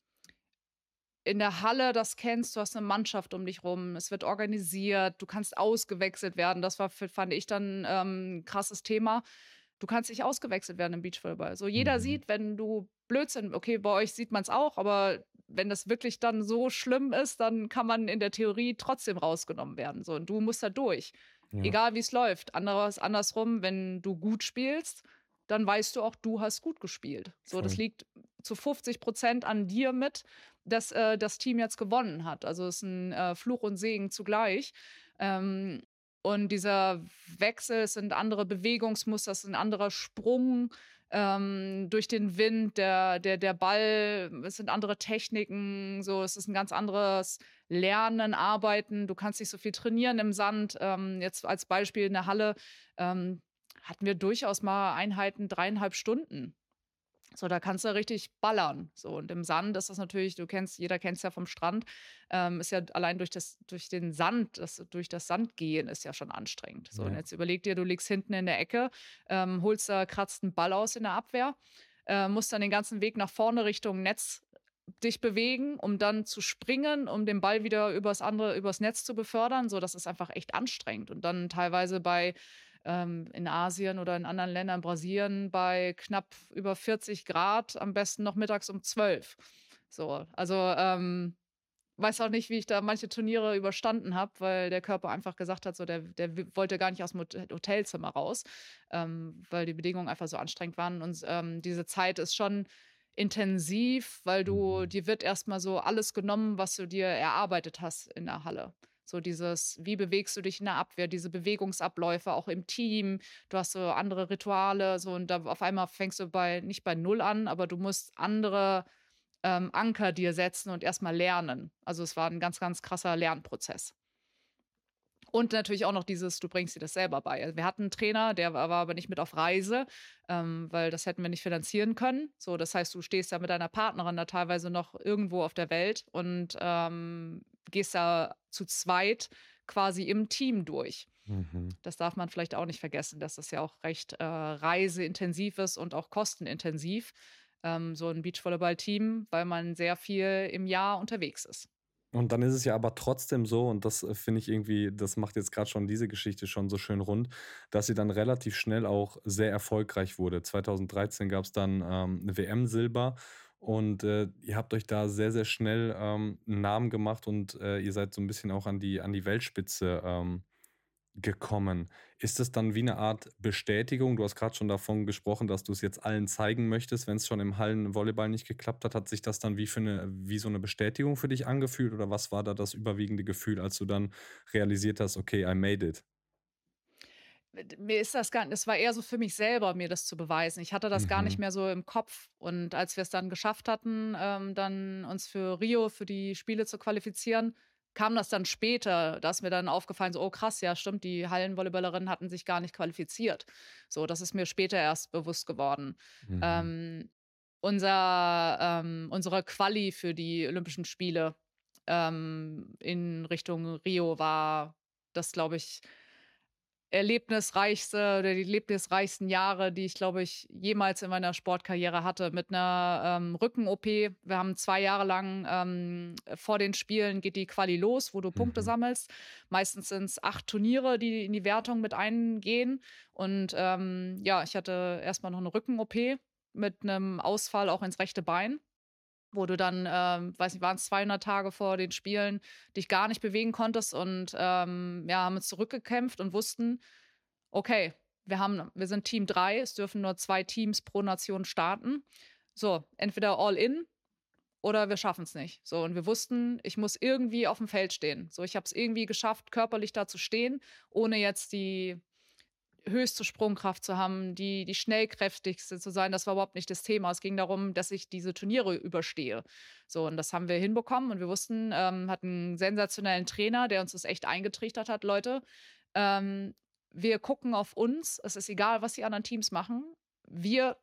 in der Halle das kennst, du hast eine Mannschaft um dich rum, es wird organisiert, du kannst ausgewechselt werden. Das war f fand ich dann, ähm, 'n krasses Thema. Du kannst nicht ausgewechselt werden im Beachvolleyball. So, jeder Mhm. sieht, wenn du Blödsinn okay, bei euch sieht man es auch, aber wenn das wirklich dann so schlimm ist, dann kann man in der Theorie trotzdem rausgenommen werden, so, und du musst da durch. Ja, Egal wie es läuft. Anderes andersrum, wenn du gut spielst, dann weißt du auch, du hast gut gespielt. So, das voll. liegt zu fünfzig Prozent an dir mit, dass, äh, das Team jetzt gewonnen hat. Also, es ist ein äh, Fluch und Segen zugleich. Ähm, und dieser Wechsel, es sind andere Bewegungsmuster, es ist 'n anderer Sprung, ähm, durch den Wind, der der der Ball, es sind andere Techniken, so, es ist ein ganz anderes Lernen, Arbeiten. Du kannst nicht so viel trainieren im Sand. Ähm, jetzt als Beispiel in der Halle, ähm, hatten wir durchaus mal Einheiten dreieinhalb Stunden. So, da kannst du richtig ballern. So, und im Sand ist das natürlich, du kennst, jeder kennt es ja vom Strand, ähm, ist ja allein durch das, durch den Sand, das, durch das Sandgehen ist ja schon anstrengend. So, und Ja. jetzt überleg dir, du liegst hinten in der Ecke, ähm, holst da, kratzt einen Ball aus in der Abwehr, äh, musst dann den ganzen Weg nach vorne Richtung Netz dich bewegen, um dann zu springen, um den Ball wieder übers andere, übers Netz zu befördern. So, das ist einfach echt anstrengend. Und dann teilweise bei ähm, in Asien oder in anderen Ländern, Brasilien, bei knapp über vierzig Grad, am besten noch mittags um zwölf. So, also, ähm, weiß auch nicht, wie ich da manche Turniere überstanden habe, weil der Körper einfach gesagt hat, so, der der w wollte gar nicht aus'm Hot Hotelzimmer raus, ähm, weil die Bedingungen einfach so anstrengend waren. Und, ähm, diese Zeit ist schon intensiv, weil du Mhm. dir wird erst mal so alles genommen, was du dir erarbeitet hast in der Halle. So dieses, wie bewegst du dich in der Abwehr, diese Bewegungsabläufe auch im Team. Du hast so andere Rituale, so, und da auf einmal fängst du bei nicht bei null an, aber du musst andere, ähm, Anker dir setzen und erst mal lernen. Also, es war ein ganz, ganz krasser Lernprozess. Und natürlich auch noch dieses, du bringst dir das selber bei. Also, wir hatten 'n Trainer, der war war aber nicht mit auf Reise, ähm, weil das hätten wir nicht finanzieren können. So, das heißt, du stehst da mit deiner Partnerin da teilweise noch irgendwo auf der Welt und, ähm, gehst da zu zweit quasi im Team durch. Mhm. Das darf man vielleicht auch nicht vergessen, dass das ja auch recht, äh, reiseintensiv ist und auch kostenintensiv, ähm, so ein Beachvolleyball-Team, weil man sehr viel im Jahr unterwegs ist. Und dann ist es ja aber trotzdem so, und das, äh, finde ich irgendwie das macht jetzt gerade schon diese Geschichte schon so schön rund, dass sie dann relativ schnell auch sehr erfolgreich wurde. zweitausenddreizehn gab es dann, ähm, W M-Silber und, äh, ihr habt euch da sehr, sehr schnell, ähm, 'n Namen gemacht und, äh, ihr seid so ein bisschen auch an die an die Weltspitze, ähm, gekommen. Ist es dann wie eine Art Bestätigung? Du hast gerade schon davon gesprochen, dass du es jetzt allen zeigen möchtest, wenn es schon im Hallenvolleyball nicht geklappt hat. Hat sich das dann wie für 'ne wie so eine Bestätigung für dich angefühlt oder was war da das überwiegende Gefühl, als du dann realisiert hast: „Okay, I made it?“ mir ist das gar das war eher so für mich selber, mir das zu beweisen. Ich hatte das gar nicht Mhm. mehr so im Kopf. Und als wir es dann geschafft hatten, ähm, dann uns für Rio, für die Spiele zu qualifizieren, kam das dann später. Da ist mir dann aufgefallen, so: „Oh krass, ja stimmt, die Hallenvolleyballerinnen hatten sich gar nicht qualifiziert." So, das ist mir später erst bewusst geworden. Mhm. Ähm, unser ähm, unsere Quali für die Olympischen Spiele, ähm, in Richtung Rio war das, glaube ich, erlebnisreichste oder die erlebnisreichsten Jahre, die ich, glaube ich, jemals in meiner Sportkarriere hatte mit einer ähm, Rücken-O P. Wir haben zwei Jahre lang ähm, vor den Spielen geht die Quali los, wo du Punkte Mhm. sammelst. Meistens sind es acht Turniere, die in die Wertung mit eingehen. Und ähm, ja, ich hatte erst mal noch eine Rücken-O P mit einem Ausfall auch ins rechte Bein, wo du dann, ähm, weiß nicht, waren es zweihundert Tage vor den Spielen, dich gar nicht bewegen konntest und, ähm, ja, haben uns zurückgekämpft und wussten: „Okay, wir haben wir sind Team drei. Es dürfen nur zwei Teams pro Nation starten. So, entweder all in oder wir schaffen es nicht." So, und wir wussten, ich muss irgendwie auf dem Feld stehen. So, ich habe es irgendwie geschafft, körperlich da zu stehen, ohne jetzt die höchste Sprungkraft zu haben, die die schnellkräftigste zu sein, das war überhaupt nicht das Thema. Es ging darum, dass ich diese Turniere überstehe. So, und das haben wir hinbekommen und wir wussten, ähm, hatten 'n sensationellen Trainer, der uns das echt eingetrichtert hat: „Leute, ähm, wir gucken auf uns. Es ist egal, was die anderen Teams machen. Wir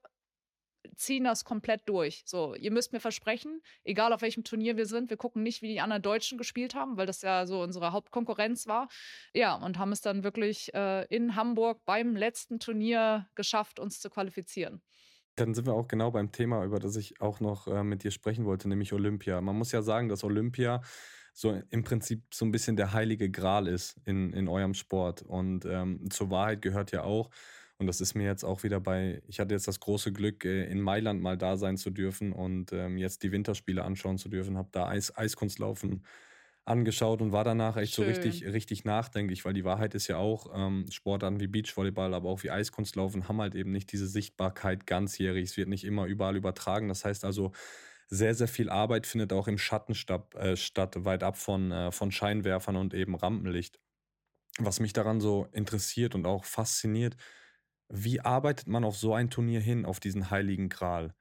ziehen das komplett durch. So, ihr müsst mir versprechen, egal auf welchem Turnier wir sind, wir gucken nicht, wie die anderen Deutschen gespielt haben, weil das ja so unsere Hauptkonkurrenz war. Ja, und haben es dann wirklich äh, in Hamburg beim letzten Turnier geschafft, uns zu qualifizieren. Dann sind wir auch genau beim Thema, über das ich auch noch, äh, mit dir sprechen wollte, nämlich Olympia. Man muss ja sagen, dass Olympia so im Prinzip so ein bisschen der heilige Gral ist in in eurem Sport. Und, ähm, zur Wahrheit gehört ja auch, und das ist mir jetzt auch wieder bei ich hatte jetzt das große Glück, äh, in Mailand mal da sein zu dürfen und, ähm, jetzt die Winterspiele anschauen zu dürfen, habe da Eis Eiskunstlaufen angeschaut und war danach echt so richtig Schön. richtig nachdenklich, weil die Wahrheit ist ja auch, ähm, Sportarten wie Beachvolleyball, aber auch wie Eiskunstlaufen haben halt eben nicht diese Sichtbarkeit ganzjährig. Es wird nicht immer überall übertragen. Das heißt also, sehr, sehr viel Arbeit findet auch im Schatten statt, äh, statt, weit ab von, äh, von Scheinwerfern und eben Rampenlicht. Was mich daran so interessiert und auch fasziniert, wie arbeitet man auf so ein Turnier hin, auf diesen heiligen Gral?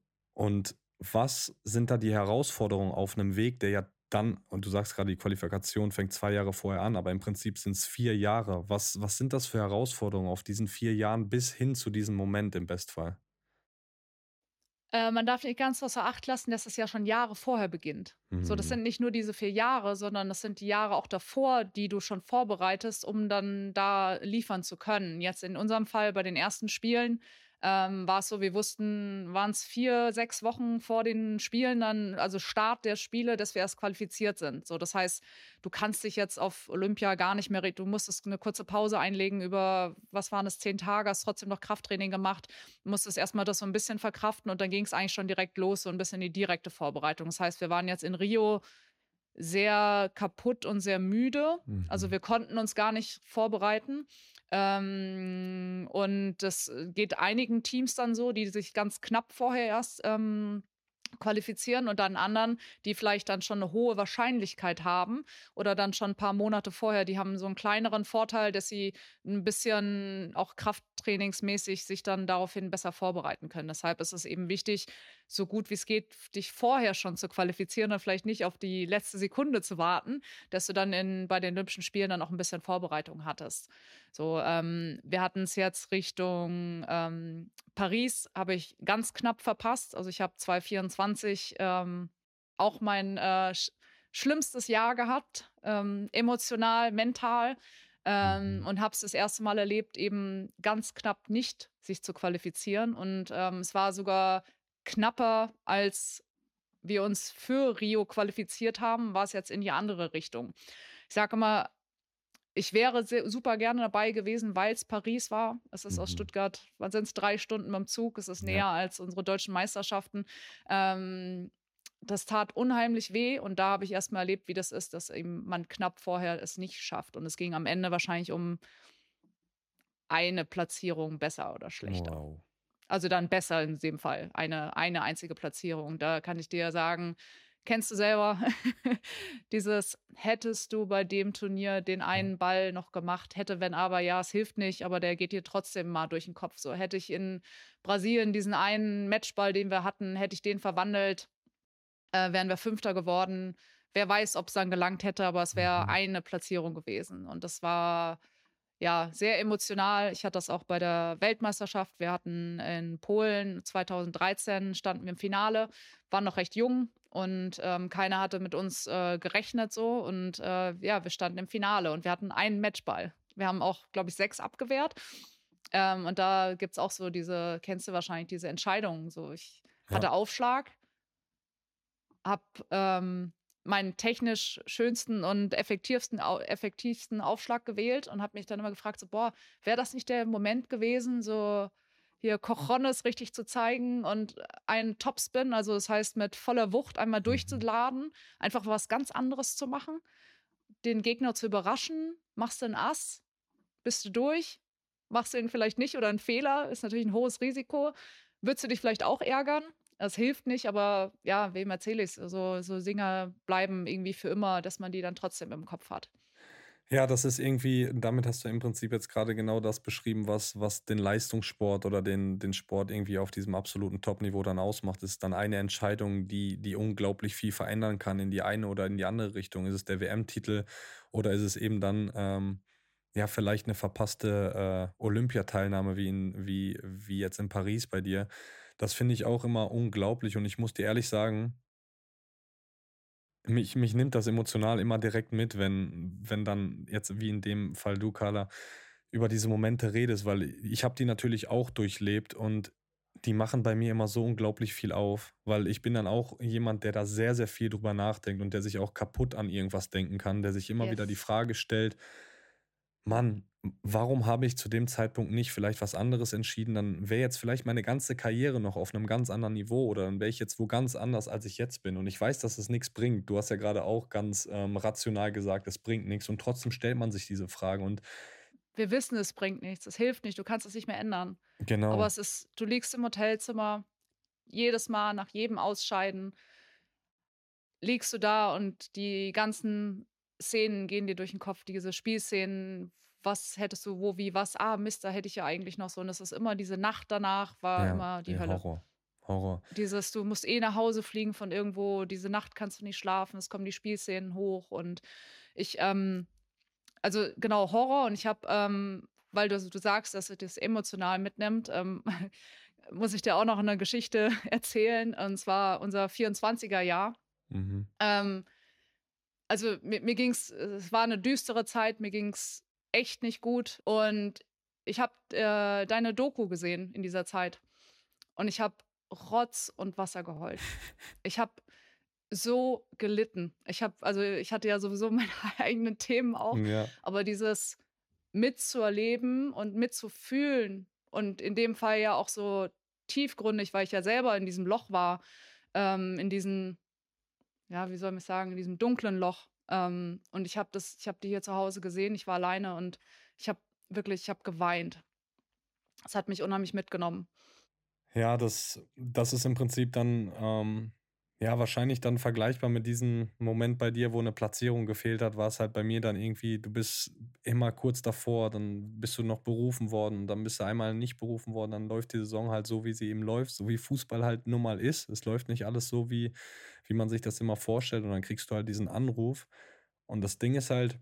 Und was sind da die Herausforderungen auf einem Weg, der ja dann, und du sagst gerade, die Qualifikation fängt zwei Jahre vorher an, aber im Prinzip sind es vier Jahre. Was was sind das für Herausforderungen auf diesen vier Jahren bis hin zu diesem Moment im Bestfall? Äh, man darf nicht ganz außer Acht lassen, dass es ja schon Jahre vorher beginnt. So, das Mhm. sind nicht nur diese vier Jahre, sondern das sind die Jahre auch davor, die du schon vorbereitest, um dann da liefern zu können. Jetzt in unserem Fall bei den ersten Spielen, ähm, war es so, wir wussten waren es vier, sechs Wochen vor den Spielen dann also Start der Spiele, dass wir erst qualifiziert sind. So, das heißt, du kannst dich jetzt auf Olympia gar nicht mehr re du musstest eine kurze Pause einlegen über was waren es, zehn Tage, hast trotzdem noch Krafttraining gemacht, musstest erst mal das so ein bisschen verkraften und dann ging es eigentlich schon direkt los, so ein bisschen die direkte Vorbereitung. Das heißt, wir waren jetzt in Rio sehr kaputt und sehr müde. Also, Mhm. wir konnten uns gar nicht vorbereiten. Ähm, und das äh, geht einigen Teams dann so, die sich ganz knapp vorher erst, ähm, qualifizieren und dann anderen, die vielleicht dann schon eine hohe Wahrscheinlichkeit haben oder dann schon ein paar Monate vorher, die haben so einen kleineren Vorteil, dass sie ein bisschen auch krafttrainingsmäßig sich dann daraufhin besser vorbereiten können. Deshalb ist es eben wichtig, so gut wie es geht, dich vorher schon zu qualifizieren und vielleicht nicht auf die letzte Sekunde zu warten, dass du dann in bei den Olympischen Spielen dann auch ein bisschen Vorbereitung hattest. So, ähm, wir hatten es jetzt Richtung, ähm, Paris habe ich ganz knapp verpasst. Also, ich habe zwanzig vierundzwanzig, ähm, auch mein, äh, sch schlimmstes Jahr gehabt, ähm, emotional, mental, ähm, Mhm. und habe es das erste Mal erlebt, eben ganz knapp nicht sich zu qualifizieren. Und, ähm, es war sogar knapper, als wir uns für Rio qualifiziert haben, war es jetzt in die andere Richtung. Ich sage immer, ich wäre se super gerne dabei gewesen, weil es Paris war. Es ist aus Mhm. Stuttgart, wann sind's, drei Stunden mit'm Zug. Es ist Ja. näher als unsere deutschen Meisterschaften. Ähm, das tat unheimlich weh und da habe ich erst mal erlebt, wie das ist, dass eben man knapp vorher es nicht schafft und es ging am Ende wahrscheinlich um eine Platzierung besser oder schlechter. Wow. Also, dann besser in dem Fall, eine eine einzige Platzierung. Da kann ich dir sagen, kennst du selber, dieses hättest du bei dem Turnier den Ja. einen Ball noch gemacht, hätte, wenn aber, ja, es hilft nicht, aber der geht dir trotzdem mal durch den Kopf. So hätte ich in Brasilien diesen einen Matchball, den wir hatten, hätte ich den verwandelt, äh, wären wir Fünfter geworden. Wer weiß, ob es dann gelangt hätte, aber es wäre Mhm. eine Platzierung gewesen. Und das war ja sehr emotional. Ich hatte das auch bei der Weltmeisterschaft. Wir hatten in Polen zweitausenddreizehn standen wir im Finale, waren noch recht jung und ähm, keiner hatte mit uns äh, gerechnet so. Und äh, ja, wir standen im Finale und wir hatten einen Matchball. Wir haben auch, glaube ich, sechs abgewehrt. Ähm, und da gibt es auch so diese, kennst du wahrscheinlich, diese Entscheidungen. So, ich Ja. hatte Aufschlag, habe ähm, meinen technisch schönsten und effektivsten, au effektivsten Aufschlag gewählt und habe mich dann immer gefragt, so, boah, wäre das nicht der Moment gewesen, so hier Cojones richtig zu zeigen und einen Topspin, also das heißt mit voller Wucht einmal Mhm. durchzuladen, einfach was ganz anderes zu machen, den Gegner zu überraschen, machst du 'n Ass, bist du durch, machst du ihn vielleicht nicht oder einen Fehler, ist natürlich ein hohes Risiko. Würdest du dich vielleicht auch ärgern? Das hilft nicht, aber ja, wem erzähle ich's? So so Dinger bleiben irgendwie für immer, dass man die dann trotzdem im Kopf hat. Ja, das ist irgendwie damit hast du im Prinzip jetzt gerade genau das beschrieben, was was den Leistungssport oder den den Sport irgendwie auf diesem absoluten Top-Niveau dann ausmacht. Es ist dann eine Entscheidung, die die unglaublich viel verändern kann in die eine oder in die andere Richtung. Ist es der W M-Titel oder ist es eben dann, ähm, ja, vielleicht eine verpasste, äh, Olympiateilnahme wie in wie wie jetzt in Paris bei dir. Das finde ich auch immer unglaublich und ich muss dir ehrlich sagen, mich mich nimmt das emotional immer direkt mit, wenn wenn dann jetzt wie in dem Fall du, Carla, über diese Momente redest, weil ich habe die natürlich auch durchlebt und die machen bei mir immer so unglaublich viel auf, weil ich bin dann auch jemand, der da sehr, sehr viel drüber nachdenkt und der sich auch kaputt an irgendwas denken kann, der sich immer wieder die Yes. Frage stellt: Mann, warum habe ich zu dem Zeitpunkt nicht vielleicht was anderes entschieden? Dann wäre jetzt vielleicht meine ganze Karriere noch auf einem ganz anderen Niveau oder dann wäre ich jetzt wo ganz anders, als ich jetzt bin. Und ich weiß, dass es nichts bringt. Du hast ja gerade auch ganz, ähm, rational gesagt, es bringt nichts. Und trotzdem stellt man sich diese Frage und Wir wissen, es bringt nichts, es hilft nicht, du kannst es nicht mehr ändern. Aber genau, es ist du liegst im Hotelzimmer, jedes Mal nach jedem Ausscheiden liegst du da und die ganzen Szenen gehen dir durch den Kopf, diese Spielszenen. Was hättest du wo, wie, was? Ah, Mist, da hätte ich ja eigentlich noch so. Und es ist immer diese Nacht danach war ja, immer die ne, Hölle. Horror, Horror. Dieses, du musst eh nach Hause fliegen von irgendwo, diese Nacht kannst du nicht schlafen, es kommen die Spielszenen hoch und ich, ähm also genau, Horror und ich habe, ähm, weil du du sagst, dass es das emotional mitnimmt, ähm, muss ich dir auch noch eine Geschichte erzählen, und zwar unser vierundzwanziger Jahr. Mhm. Ähm also, mir mir ging's es war eine düstere Zeit, mir ging's echt nicht gut und ich habe, äh, deine Doku gesehen in dieser Zeit und ich habe Rotz und Wasser geheult. Ich habe so gelitten. Ich habe also, ich hatte ja sowieso meine eigenen Themen auch, Ja, aber dieses mitzuerleben und mitzufühlen und in dem Fall ja auch so tiefgründig, weil ich ja selber in diesem Loch war, ähm, in diesen ja, wie soll man sagen, in diesem dunklen Loch. Ähm, und ich habe das ich habe die hier zu Hause gesehen, ich war alleine und ich habe wirklich ich habe geweint. Es hat mich unheimlich mitgenommen. ja, das das ist im Prinzip dann, ähm, ja, wahrscheinlich dann vergleichbar mit diesem Moment bei dir, wo eine Platzierung gefehlt hat, war es halt bei mir dann irgendwie, du bist immer kurz davor, dann bist du noch berufen worden, dann bist du einmal nicht berufen worden, dann läuft die Saison halt so, wie sie eben läuft, so wie Fußball halt nun mal ist. Es läuft nicht alles so, wie wie man sich das immer vorstellt und dann kriegst du halt diesen Anruf. Und das Ding ist halt,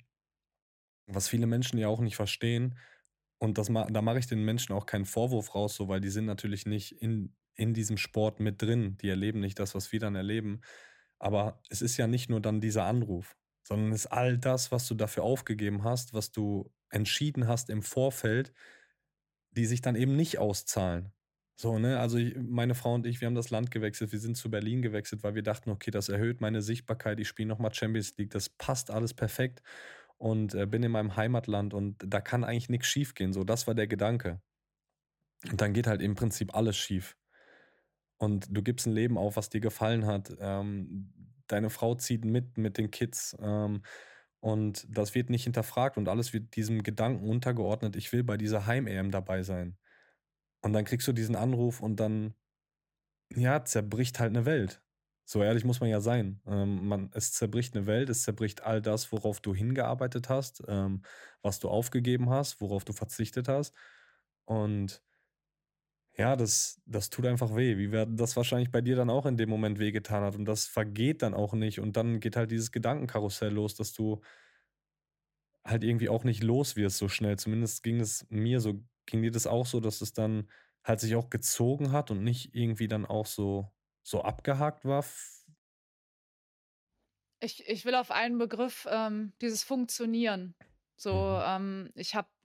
was viele Menschen ja auch nicht verstehen, und das ma da mache ich den Menschen auch keinen Vorwurf raus, so, weil die sind natürlich nicht in in diesem Sport mit drin. Die erleben nicht das, was wir dann erleben. Aber es ist ja nicht nur dann dieser Anruf, sondern es ist all das, was du dafür aufgegeben hast, was du entschieden hast im Vorfeld, die sich dann eben nicht auszahlen. So, ne? Also, ich meine Frau und ich, wir haben das Land gewechselt. Wir sind zu Berlin gewechselt, weil wir dachten: „Okay, das erhöht meine Sichtbarkeit. Ich spiele noch mal Champions League. Das passt alles perfekt.“ Und, äh, bin in meinem Heimatland und da kann eigentlich nix schiefgehen. So, das war der Gedanke. Und dann geht halt im Prinzip alles schief. Und du gibst ein Leben auf, was dir gefallen hat. Ähm, deine Frau zieht mit mit den Kids, ähm, und das wird nicht hinterfragt und alles wird diesem Gedanken untergeordnet: „Ich will bei dieser Heim-E M dabei sein.“ Und dann kriegst du diesen Anruf und dann, ja, zerbricht halt eine Welt. So ehrlich muss man ja sein. Ähm, man es zerbricht eine Welt, es zerbricht all das, worauf du hingearbeitet hast, ähm, was du aufgegeben hast, worauf du verzichtet hast. Und ja, das das tut einfach weh, wie wer das wahrscheinlich bei dir dann auch in dem Moment wehgetan hat und das vergeht dann auch nicht und dann geht halt dieses Gedankenkarussell los, dass du halt irgendwie auch nicht los wirst so schnell. Zumindest ging es mir so. Ging dir das auch so, dass es dann halt sich auch gezogen hat und nicht irgendwie dann auch so so abgehakt war? F Ich ich will auf einen Begriff, ähm, dieses Funktionieren. So, Mhm, ähm, ich habe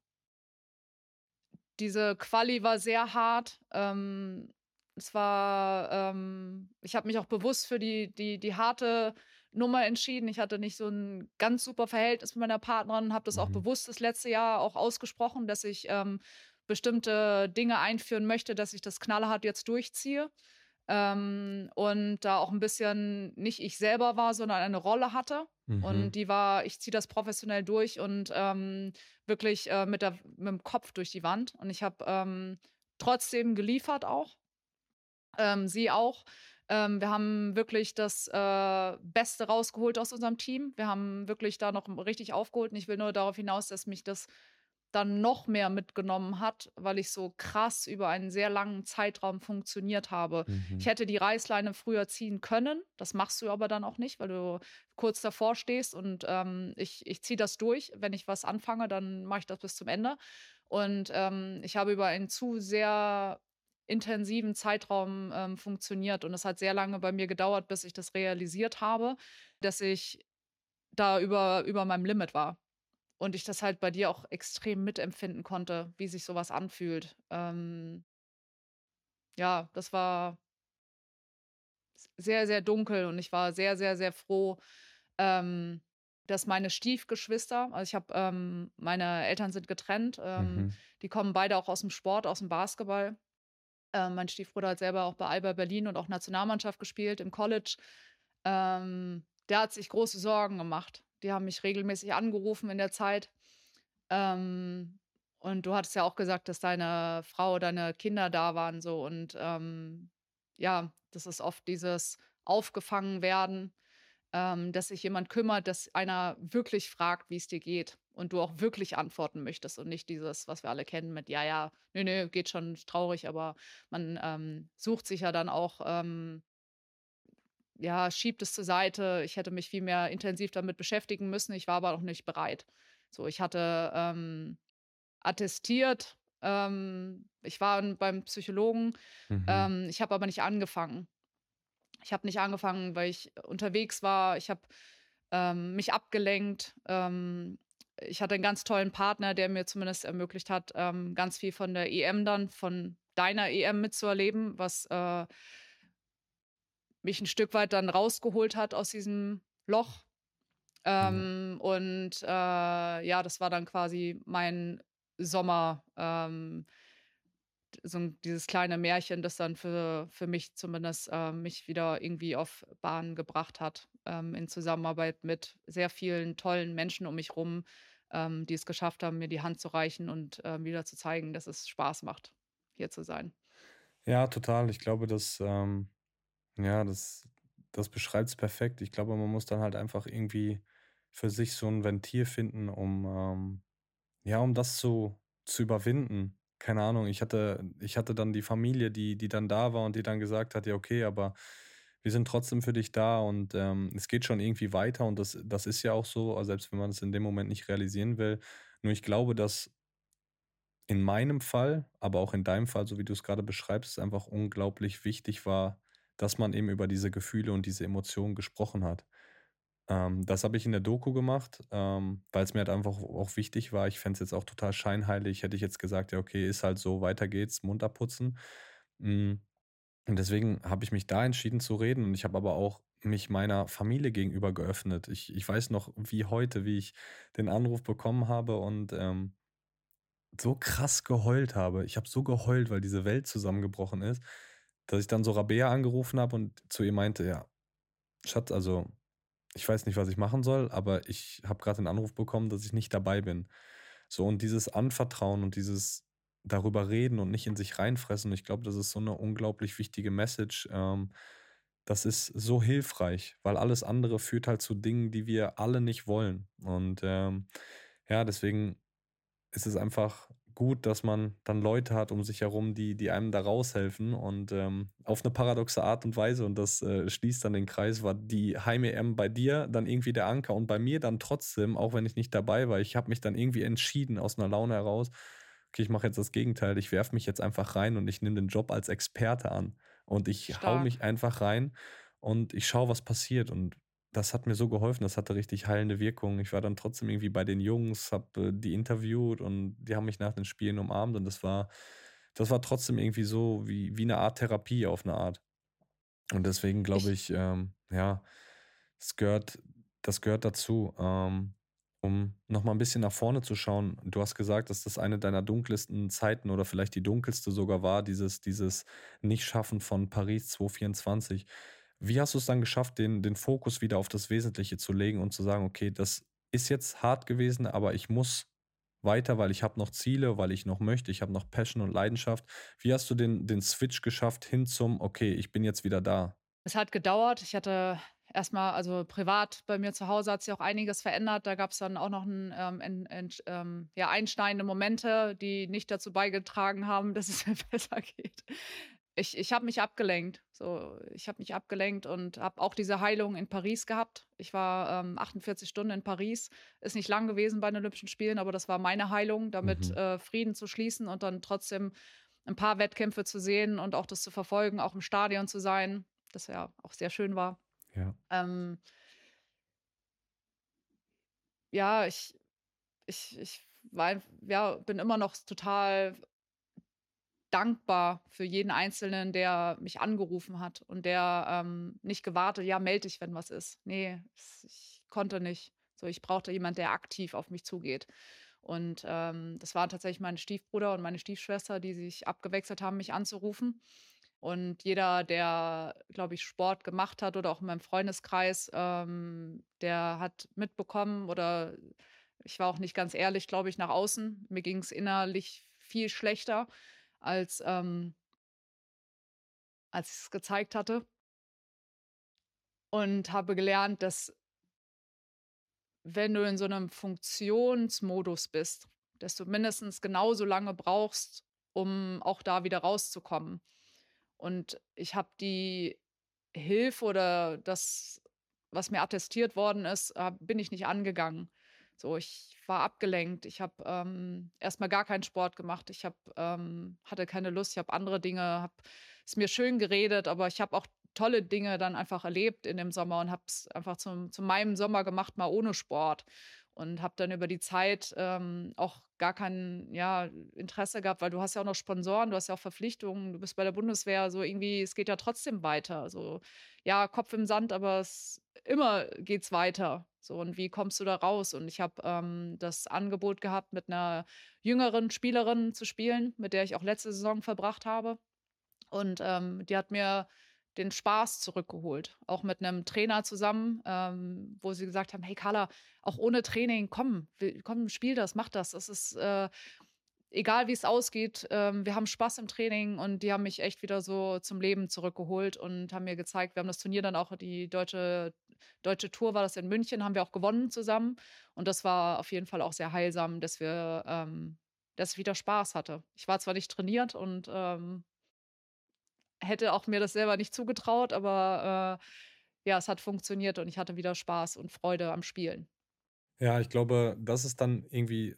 diese Quali war sehr hart. Ähm, es war ähm, ich habe mich auch bewusst für die die die harte Nummer entschieden. Ich hatte nicht so ein ganz super Verhältnis mit meiner Partnerin, habe das auch mhm, bewusst das letzte Jahr auch ausgesprochen, dass ich, ähm, bestimmte Dinge einführen möchte, dass ich das knallhart jetzt durchziehe. Ähm, und da auch ein bisschen nicht ich selber war, sondern eine Rolle hatte. Und mhm, die war: „Ich ziehe das professionell durch und, ähm, wirklich, äh, mit der mit dem Kopf durch die Wand.“ Und ich habe, ähm, trotzdem geliefert auch, ähm, sie auch. Ähm, wir haben wirklich das, äh, Beste rausgeholt aus unserem Team. Wir haben wirklich da noch richtig aufgeholt und ich will nur darauf hinaus, dass mich das dann noch mehr mitgenommen hat, weil ich so krass über einen sehr langen Zeitraum funktioniert habe. Ich mhm. hätte die Reißleine früher ziehen können, das machst du aber dann auch nicht, weil du kurz davor stehst und, ähm, ich ich ziehe das durch. Wenn ich was anfange, dann mache ich das bis zum Ende. Und, ähm, ich habe über einen zu sehr intensiven Zeitraum, ähm, funktioniert und es hat sehr lange bei mir gedauert, bis ich das realisiert habe, dass ich da über über meinem Limit war. Und ich das halt bei dir auch extrem mitempfinden konnte, wie sich so was anfühlt. Ähm, ja, das war s sehr, sehr dunkel und ich war sehr, sehr, sehr froh, ähm, dass meine Stiefgeschwister, also, ich habe ähm, meine Eltern sind getrennt, ähm, Mhm. die kommen beide auch aus dem Sport, aus dem Basketball. Ähm, mein Stiefbruder hat selber auch bei Alba Berlin und auch Nationalmannschaft gespielt im College. Ähm, der hat sich große Sorgen gemacht. Die haben mich regelmäßig angerufen in der Zeit. Ähm, und du hattest ja auch gesagt, dass deine Frau, deine Kinder da waren so und, ähm, ja, das ist oft dieses aufgefangen werden, ähm, dass sich jemand kümmert, dass einer wirklich fragt, wie es dir geht und du auch wirklich antworten möchtest und nicht dieses, was wir alle kennen mit: „Ja, ja, ne, ne, geht schon, ist traurig“, aber man, ähm, sucht sich ja dann auch, ähm ja, schiebt es zur Seite. Ich hätte mich viel mehr intensiv damit beschäftigen müssen. Ich war aber auch nicht bereit. So, ich hatte, ähm, attestiert, ähm, ich war 'n beim Psychologen, Mhm. ähm, ich habe aber nicht angefangen. Ich habe nicht angefangen, weil ich unterwegs war. Ich habe, ähm, mich abgelenkt. Ähm, ich hatte einen ganz tollen Partner, der mir zumindest ermöglicht hat, ähm, ganz viel von der E M dann, von deiner E M mitzuerleben, was, äh, mich ein Stück weit dann rausgeholt hat aus diesem Loch. Ja. Ähm, und, äh, ja, das war dann quasi mein Sommer, ähm, so 'n dieses kleine Märchen, das dann für für mich zumindest, äh, mich wieder irgendwie auf Bahn gebracht hat, ähm, in Zusammenarbeit mit sehr vielen tollen Menschen um mich rum, ähm, die es geschafft haben, mir die Hand zu reichen und, ähm, wieder zu zeigen, dass es Spaß macht, hier zu sein. Ja, total. Ich glaube, dass, ähm ja, das das beschreibt es perfekt. Ich glaube, man muss dann halt einfach irgendwie für sich so ein Ventil finden, um, ähm ja, um das zu zu überwinden. Keine Ahnung, ich hatte ich hatte dann die Familie, die die dann da war und die dann gesagt hat: „Ja, okay, aber wir sind trotzdem für dich da und, ähm, es geht schon irgendwie weiter.“ Und das das ist ja auch so, also selbst wenn man es in dem Moment nicht realisieren will. Nur ich glaube, dass in meinem Fall, aber auch in deinem Fall, so wie du es gerade beschreibst, es einfach unglaublich wichtig war, dass man eben über diese Gefühle und diese Emotionen gesprochen hat. Ähm, das habe ich in der Doku gemacht, ähm, weil es mir halt einfach auch wichtig war. Ich fände es jetzt auch total scheinheilig, hätte ich jetzt gesagt: „Ja, okay, ist halt so, weiter geht's, Mund abputzen.“ Hm, und deswegen habe ich mich da entschieden zu reden und ich habe aber auch mich meiner Familie gegenüber geöffnet. Ich ich weiß noch wie heute, wie ich den Anruf bekommen habe und, ähm so krass geheult habe. Ich habe so geheult, weil diese Welt zusammengebrochen ist, dass ich dann so Rabea angerufen habe und zu ihr meinte: „Ja, Schatz, also, ich weiß nicht, was ich machen soll, aber ich habe gerade den Anruf bekommen, dass ich nicht dabei bin.“ So, und dieses Anvertrauen und dieses darüber reden und nicht in sich reinfressen, ich glaube, das ist so eine unglaublich wichtige Message, ähm, das ist so hilfreich, weil alles andere führt halt zu Dingen, die wir alle nicht wollen. Und, ähm, ja, deswegen ist es einfach gut, dass man dann Leute hat um sich herum, die die einem da raushelfen und, ähm, auf eine paradoxe Art und Weise und das, äh, schließt dann den Kreis, war die Heim-E M bei dir dann irgendwie der Anker und bei mir dann trotzdem, auch wenn ich nicht dabei war, ich habe mich dann irgendwie entschieden aus einer Laune heraus: „Okay, ich mache jetzt das Gegenteil. Ich werfe mich jetzt einfach rein und ich nehme den Job als Experte an und ich hau Stark. mich einfach rein und ich schaue, was passiert.“ Und das hat mir so geholfen, das hatte richtig heilende Wirkung. Ich war dann trotzdem irgendwie bei den Jungs, habe, äh, die interviewt und die haben mich nach den Spielen umarmt und das war das war trotzdem irgendwie so wie wie 'ne Art Therapie auf 'ne Art. Und deswegen glaube Ich ich, ähm, ja, es gehört das gehört dazu, ähm, um noch mal 'n bisschen nach vorne zu schauen. Du hast gesagt, dass das eine deiner dunkelsten Zeiten oder vielleicht die dunkelste sogar war, dieses dieses Nicht-Schaffen von Paris zwanzig vierundzwanzig. Wie hast du's dann geschafft, den den Fokus wieder auf das Wesentliche zu legen und zu sagen: „Okay, das ist jetzt hart gewesen, aber ich muss weiter, weil ich habe noch Ziele, weil ich noch möchte, ich habe noch Passion und Leidenschaft.“ Wie hast du den den Switch geschafft hin zum: „Okay, ich bin jetzt wieder da?“ Es hat gedauert. Ich hatte erstmal, also privat bei mir zu Hause hat sich auch einiges verändert. Da gab es dann auch noch 'n, ähm, en entsch ähm, ja, einschneidende Momente, die nicht dazu beigetragen haben, dass es mir besser geht. Ich ich habe mich abgelenkt. So, ich habe mich abgelenkt und habe auch diese Heilung in Paris gehabt. Ich war, ähm, achtundvierzig Stunden in Paris. Ist nicht lang gewesen bei den Olympischen Spielen, aber das war meine Heilung, damit, Mhm. äh, Frieden zu schließen und dann trotzdem ein paar Wettkämpfe zu sehen und auch das zu verfolgen, auch im Stadion zu sein, das ja auch sehr schön war. Ja. Ähm, ja, ich ich ich war einf ja, bin immer noch total dankbar für jeden Einzelnen, der mich angerufen hat und der, ähm, nicht gewartet: „Ja, melde dich, wenn was ist.“ Ne, s ich konnte nicht. So, ich brauchte jemand, der aktiv auf mich zugeht. Und, ähm, das waren tatsächlich mein Stiefbruder und meine Stiefschwester, die sich abgewechselt haben, mich anzurufen. Und jeder, der, glaube ich, Sport gemacht hat oder auch in meinem Freundeskreis, ähm, der hat mitbekommen oder ich war auch nicht ganz ehrlich, glaube ich, nach außen. Mir ging es innerlich viel schlechter, als, ähm als ich's gezeigt hatte und habe gelernt, dass, wenn du in so einem Funktionsmodus bist, dass du mindestens genauso lange brauchst, um auch da wieder rauszukommen. Und ich habe die Hilfe oder das, was mir attestiert worden ist, äh, bin ich nicht angegangen. So, ich war abgelenkt. Ich habe, ähm, erst gar keinen Sport gemacht. Ich habe ähm, hatte keine Lust. Ich habe andere Dinge habe es mir schön geredet, aber ich habe auch tolle Dinge dann einfach erlebt in dem Sommer und habe es einfach zum zu meinem Sommer gemacht, mal ohne Sport. Und habe dann über die Zeit, ähm, auch gar kein, ja, Interesse gehabt, weil du hast ja auch noch Sponsoren, du hast ja auch Verpflichtungen, du bist bei der Bundeswehr, so irgendwie es geht ja trotzdem weiter. So, ja, Kopf im Sand, aber es immer geht's weiter. So, und wie kommst du da raus? Und ich habe, ähm, das Angebot gehabt, mit einer jüngeren Spielerin zu spielen, mit der ich auch letzte Saison verbracht habe. Und, ähm, die hat mir den Spaß zurückgeholt, auch mit einem Trainer zusammen, ähm, wo sie gesagt haben: „Hey Carla, auch ohne Training, komm, wi komm, spiel das, mach das. Das ist, äh egal wie es ausgeht, ähm, wir haben Spaß im Training.“ Und die haben mich echt wieder so zum Leben zurückgeholt und haben mir gezeigt, wir haben das Turnier dann auch, die deutsche deutsche Tour war das in München, haben wir auch gewonnen zusammen. Und das war auf jeden Fall auch sehr heilsam, dass wir ähm, dass ich wieder Spaß hatte. Ich war zwar nicht trainiert und, ähm, hätte auch mir das selber nicht zugetraut, aber, äh, ja, es hat funktioniert und ich hatte wieder Spaß und Freude am Spielen. Ja, ich glaube, das ist dann irgendwie,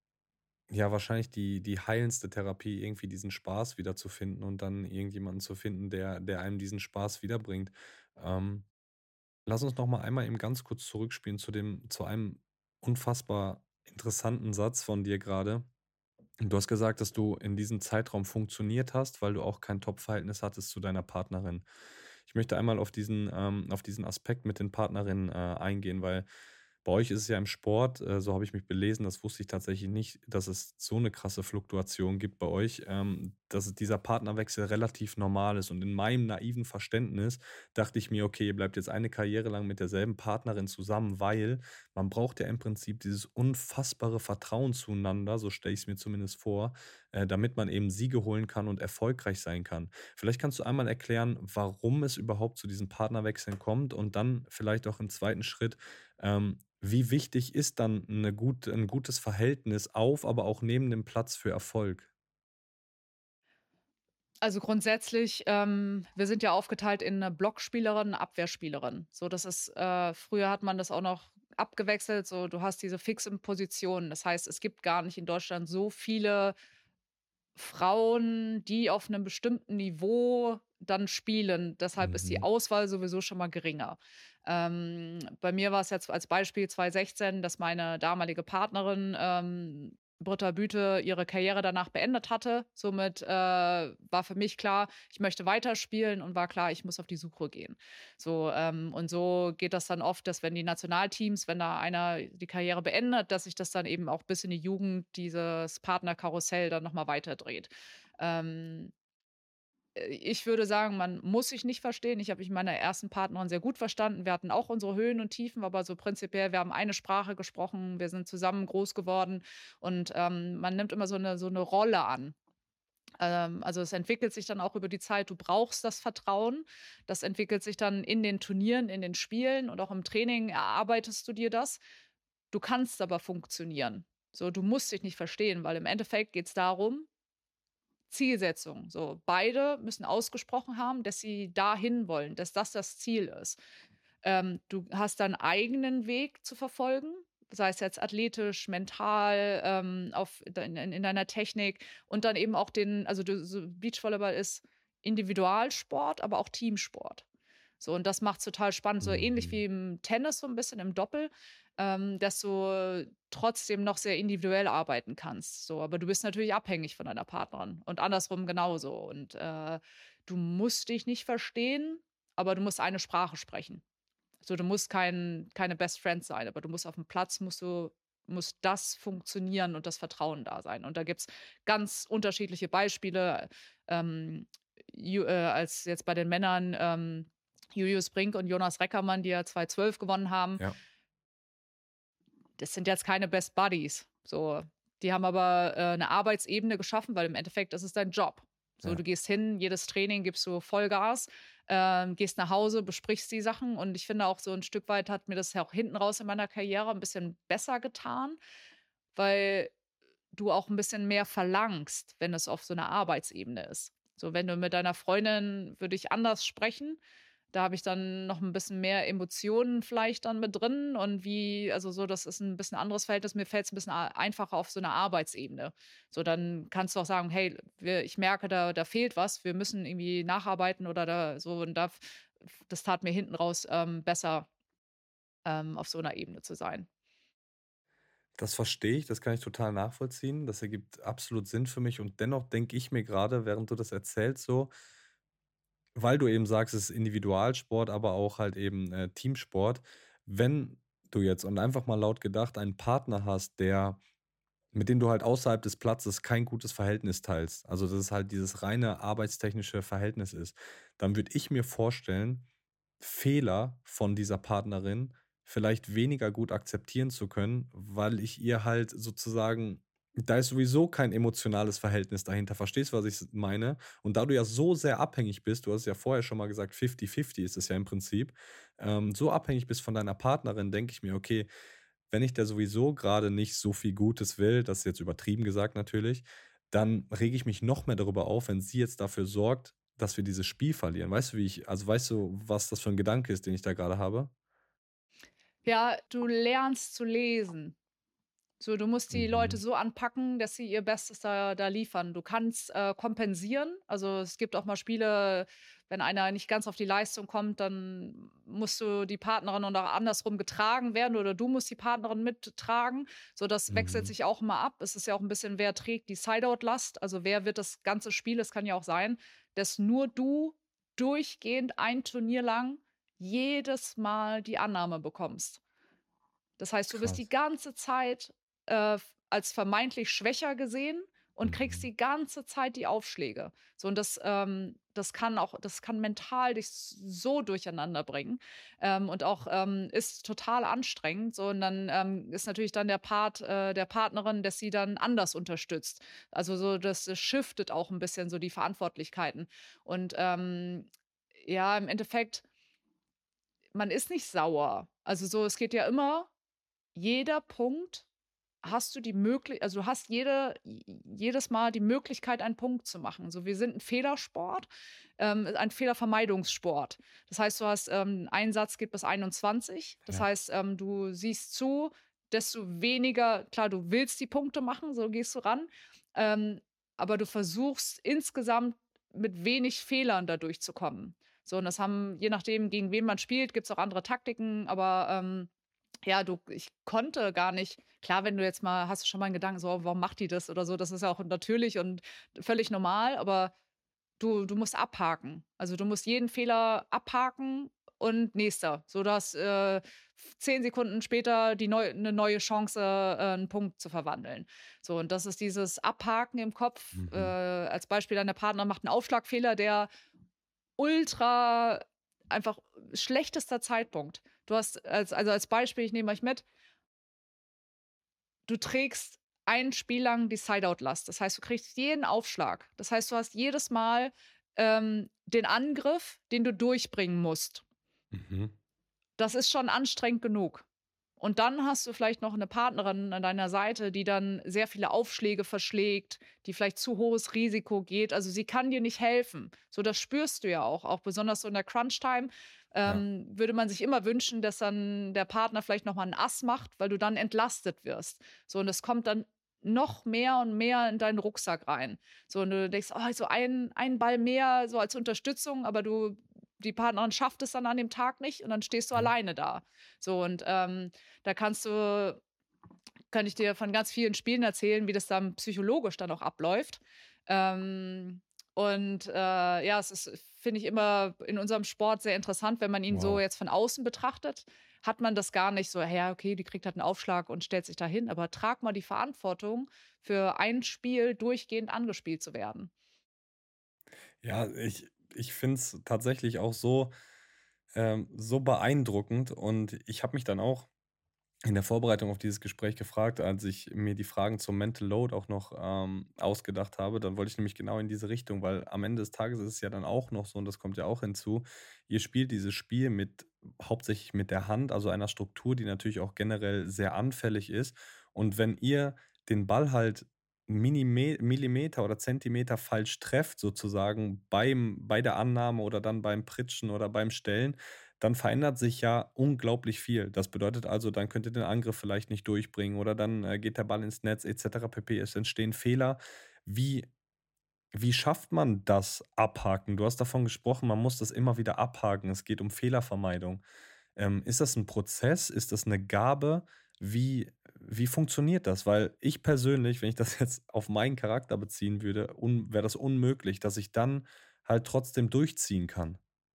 ja, wahrscheinlich die die heilendste Therapie, irgendwie diesen Spaß wiederzufinden und dann irgendjemanden zu finden, der der einem diesen Spaß wiederbringt. Ähm, Lass uns noch mal einmal eben ganz kurz zurückspielen zu dem zu einem unfassbar interessanten Satz von dir gerade. Du hast gesagt, dass du in diesem Zeitraum funktioniert hast, weil du auch kein Top-Verhältnis hattest zu deiner Partnerin. Ich möchte einmal auf diesen ähm, auf diesen Aspekt mit den Partnerinnen, äh, eingehen, weil Bei euch ist es ja im Sport, äh, so habe ich mich belesen, das wusste ich tatsächlich nicht, dass es so eine krasse Fluktuation gibt bei euch, ähm, dass dieser Partnerwechsel relativ normal ist. Und in meinem naiven Verständnis dachte ich mir: „Okay, ihr bleibt jetzt eine Karriere lang mit derselben Partnerin zusammen“, weil man braucht ja im Prinzip dieses unfassbare Vertrauen zueinander, so stelle ich es mir zumindest vor, äh, damit man eben Siege holen kann und erfolgreich sein kann. Vielleicht kannst du einmal erklären, warum es überhaupt zu diesen Partnerwechseln kommt und dann vielleicht auch im zweiten Schritt, ähm, wie wichtig ist dann 'ne gut 'n gutes Verhältnis auf, aber auch neben dem Platz für Erfolg? Also grundsätzlich, ähm, wir sind ja aufgeteilt in 'ne Blockspielerin, 'ne Abwehrspielerin. So, das ist äh, früher hat man das auch noch abgewechselt, so du hast diese fixen Positionen. Das heißt, es gibt gar nicht in Deutschland so viele Frauen, die auf 'nem bestimmten Niveau dann spielen. Deshalb ist die Mhm. Auswahl sowieso schon mal geringer. Ähm, bei mir war's jetzt als Beispiel zwanzig sechzehn, dass meine damalige Partnerin, ähm, Britta Büte, ihre Karriere danach beendet hatte. Somit, äh, war für mich klar, ich möchte weiterspielen und war klar, ich muss auf die Suche gehen. So, ähm, und so geht das dann oft, dass wenn die Nationalteams wenn da einer die Karriere beendet, dass sich das dann eben auch bis in die Jugend dieses Partnerkarussell dann noch mal weiterdreht. Ähm, äh, ich würde sagen, man muss sich nicht verstehen. Ich habe mich mit meiner ersten Partnerin sehr gut verstanden. Wir hatten auch unsere Höhen und Tiefen, aber so prinzipiell, wir haben eine Sprache gesprochen, wir sind zusammen groß geworden und, ähm, man nimmt immer so 'ne so 'ne Rolle an. Ähm, also, es entwickelt sich dann auch über die Zeit. Du brauchst das Vertrauen. Das entwickelt sich dann in den Turnieren, in den Spielen und auch im Training erarbeitest du dir das. Du kannst aber funktionieren. So, du musst dich nicht verstehen, weil im Endeffekt geht's darum Zielsetzung. So, beide müssen ausgesprochen haben, dass sie dahin wollen, dass das das Ziel ist. Ähm, du hast deinen eigenen Weg zu verfolgen, sei es jetzt athletisch, mental, ähm, auf in in in deiner Technik und dann eben auch den also, du so Beachvolleyball ist Individualsport, aber auch Teamsport. So, und das macht's total spannend, so ähnlich Mhm. wie im Tennis so 'n bisschen im Doppel, ähm, dass du trotzdem noch sehr individuell arbeiten kannst, so. Aber du bist natürlich abhängig von deiner Partnerin und andersrum genauso. Und, äh, du musst dich nicht verstehen, aber du musst eine Sprache sprechen. So, du musst kein keine Best Friend sein, aber du musst aufm Platz musst du muss das funktionieren und das Vertrauen da sein. Und da gibt's ganz unterschiedliche Beispiele, ähm, Ju äh, als jetzt bei den Männern, ähm, Julius Brink und Jonas Reckermann, die ja zwanzig zwölf gewonnen haben. Ja. Das sind jetzt keine Best Buddies, so. Die haben aber, äh, 'ne Arbeitsebene geschaffen, weil im Endeffekt ist es dein Job. So, Ja. du gehst hin, jedes Training gibst du Vollgas, ähm, gehst nach Hause, besprichst die Sachen und ich finde auch so 'n Stück weit hat mir das ja auch hinten raus in meiner Karriere 'n bisschen besser getan, weil du auch 'n bisschen mehr verlangst, wenn es auf so 'ner Arbeitsebene ist. So, wenn du mit deiner Freundin würde ich anders sprechen. Da habe ich dann noch 'n bisschen mehr Emotionen vielleicht dann mit drin und wie also, so, das ist 'n bisschen anderes Verhältnis. Mir fällt's 'n bisschen a einfacher auf so 'ner Arbeitsebene. So, dann kannst du auch sagen: „Hey, wir ich merke, da da fehlt was. Wir müssen irgendwie nacharbeiten oder da so“ und da f f das tat mir hinten raus, ähm, besser, ähm, auf so 'ner Ebene zu sein. Das verstehe ich, das kann ich total nachvollziehen. Das ergibt absolut Sinn für mich und dennoch denke ich mir grade, während du das erzählst so weil du eben sagst, es ist Individualsport, aber auch halt eben, äh, Teamsport. Wenn du jetzt und einfach mal laut gedacht, einen Partner hast, der mit dem du halt außerhalb des Platzes kein gutes Verhältnis teilst, also, dass es halt dieses reine arbeitstechnische Verhältnis ist, dann würde ich mir vorstellen, Fehler von dieser Partnerin vielleicht weniger gut akzeptieren zu können, weil ich ihr halt sozusagen da ist sowieso kein emotionales Verhältnis dahinter. Verstehst du, was ich s meine? Und da du ja so sehr abhängig bist, du hast es ja vorher schon mal gesagt, fifty fifty ist es ja im Prinzip, ähm, so abhängig bist von deiner Partnerin, denke ich mir: „Okay, wenn ich der sowieso grade nicht so viel Gutes will“, das ist jetzt übertrieben gesagt natürlich, dann rege ich mich noch mehr darüber auf, wenn sie jetzt dafür sorgt, dass wir dieses Spiel verlieren. Weißt du, wie ich also, weißt du, was das für 'n Gedanke ist, den ich da grade habe? Ja, du lernst zu lesen. So, du musst die Leute Mhm. so anpacken, dass sie ihr Bestes da da liefern. Du kannst, äh, kompensieren. Also, es gibt auch mal Spiele, wenn einer nicht ganz auf die Leistung kommt, dann musst du die Partnerin oder andersrum getragen werden oder du musst die Partnerin mittragen. So, das wechselt Mhm. sich auch immer ab. Es ist ja auch 'n bisschen, wer trägt die Sideout-Last? Also, wer wird das ganze Spiel es kann ja auch sein, dass nur du durchgehend ein Turnier lang jedes Mal die Annahme bekommst. Das heißt, du wirst die Krass. ganze Zeit äh, f- als vermeintlich schwächer gesehen und kriegst Mhm. die ganze Zeit die Aufschläge. So, und das, ähm, das kann auch, das kann mental dich so durcheinander bringen. Ähm, und auch ähm, ist total anstrengend. So, und dann ähm, ist natürlich dann der Part äh, der Partnerin, dass sie dann anders unterstützt. Also so, das äh, shiftet auch ein bisschen so die Verantwortlichkeiten. Und ähm, ja, im Endeffekt, man ist nicht sauer. Also so, es geht ja immer, jeder Punkt hast du die Möglich also, du hast jede j jedes Mal die Möglichkeit, einen Punkt zu machen. So, wir sind ein Fehlersport, ähm, ein Fehlervermeidungssport. Das heißt, du hast, ähm ein Satz geht bis einundzwanzig. Das Ja. heißt, ähm, du siehst zu, desto weniger klar, du willst die Punkte machen, so gehst du ran, ähm, aber du versuchst insgesamt mit wenig Fehlern da durchzukommen. So, und das haben je nachdem, gegen wen man spielt, gibt's auch andere Taktiken, aber, ähm ja, du ich konnte gar nicht klar, wenn du jetzt mal hast du schon mal einen Gedanken so: „Warum macht die das?“ oder so, das ist ja auch natürlich und völlig normal, aber du du musst abhaken. Also, du musst jeden Fehler abhaken und nächster, sodass, äh, f zehn Sekunden später die neu 'ne neue Chance, äh, 'n Punkt zu verwandeln. So, und das ist dieses Abhaken im Kopf. Äh, Mhm. als Beispiel, dein Partner macht einen Aufschlagfehler, der ultra einfach schlechtester Zeitpunkt. Du hast als also, als Beispiel, ich nehme euch mit, du trägst ein Spiel lang die Sideout-Last. Das heißt, du kriegst jeden Aufschlag. Das heißt, du hast jedes Mal, ähm, den Angriff, den du durchbringen musst. Mhm. Das ist schon anstrengend genug. Und dann hast du vielleicht noch eine Partnerin an deiner Seite, die dann sehr viele Aufschläge verschlägt, die vielleicht zu hohes Risiko geht. Also, sie kann dir nicht helfen. So, das spürst du ja auch. Auch besonders so in der Crunch-Time, Ja. ähm, würde man sich immer wünschen, dass dann der Partner vielleicht noch mal 'n Ass macht, weil du dann entlastet wirst. So, und es kommt dann noch mehr und mehr in deinen Rucksack rein. So, und du denkst: „Oh, so ein ein Ball mehr so als Unterstützung“, aber du die Partnerin schafft es dann an dem Tag nicht und dann stehst du Ja. alleine da. So, und, ähm, da kannst du kann ich dir von ganz vielen Spielen erzählen, wie das dann psychologisch dann auch abläuft. Ähm, und, äh, ja, es ist, finde ich, immer in unserem Sport sehr interessant, wenn man ihn so Wow. jetzt von außen betrachtet, hat man das gar nicht so: „Ja, okay, die kriegt halt einen Aufschlag und stellt sich da hin“, aber trag mal die Verantwortung, für ein Spiel durchgehend angespielt zu werden. Ja, ich ich finde es tatsächlich auch so ähm, so beeindruckend und ich habe mich dann auch in der Vorbereitung auf dieses Gespräch gefragt, als ich mir die Fragen zum Mental Load auch noch, ähm, ausgedacht habe. Dann wollte ich nämlich genau in diese Richtung, weil am Ende des Tages ist es ja dann auch noch so, und das kommt ja auch hinzu, ihr spielt dieses Spiel mit hauptsächlich mit der Hand, also einer Struktur, die natürlich auch generell sehr anfällig ist. Und wenn ihr den Ball halt Minime Millimeter oder Zentimeter falsch trefft sozusagen beim bei der Annahme oder dann beim Pritschen oder beim Stellen, dann verändert sich ja unglaublich viel. Das bedeutet also, dann könnt ihr den Angriff vielleicht nicht durchbringen oder dann, äh, geht der Ball ins Netz et cetera pp. Es entstehen Fehler. Wie wie schafft man das Abhaken? Du hast davon gesprochen, man muss das immer wieder abhaken. Es geht um Fehlervermeidung. Ähm, ist das ein Prozess? Ist das eine Gabe? Wie wie funktioniert das? Weil ich persönlich, wenn ich das jetzt auf meinen Charakter beziehen würde, un wäre das unmöglich, dass ich dann halt trotzdem durchziehen kann.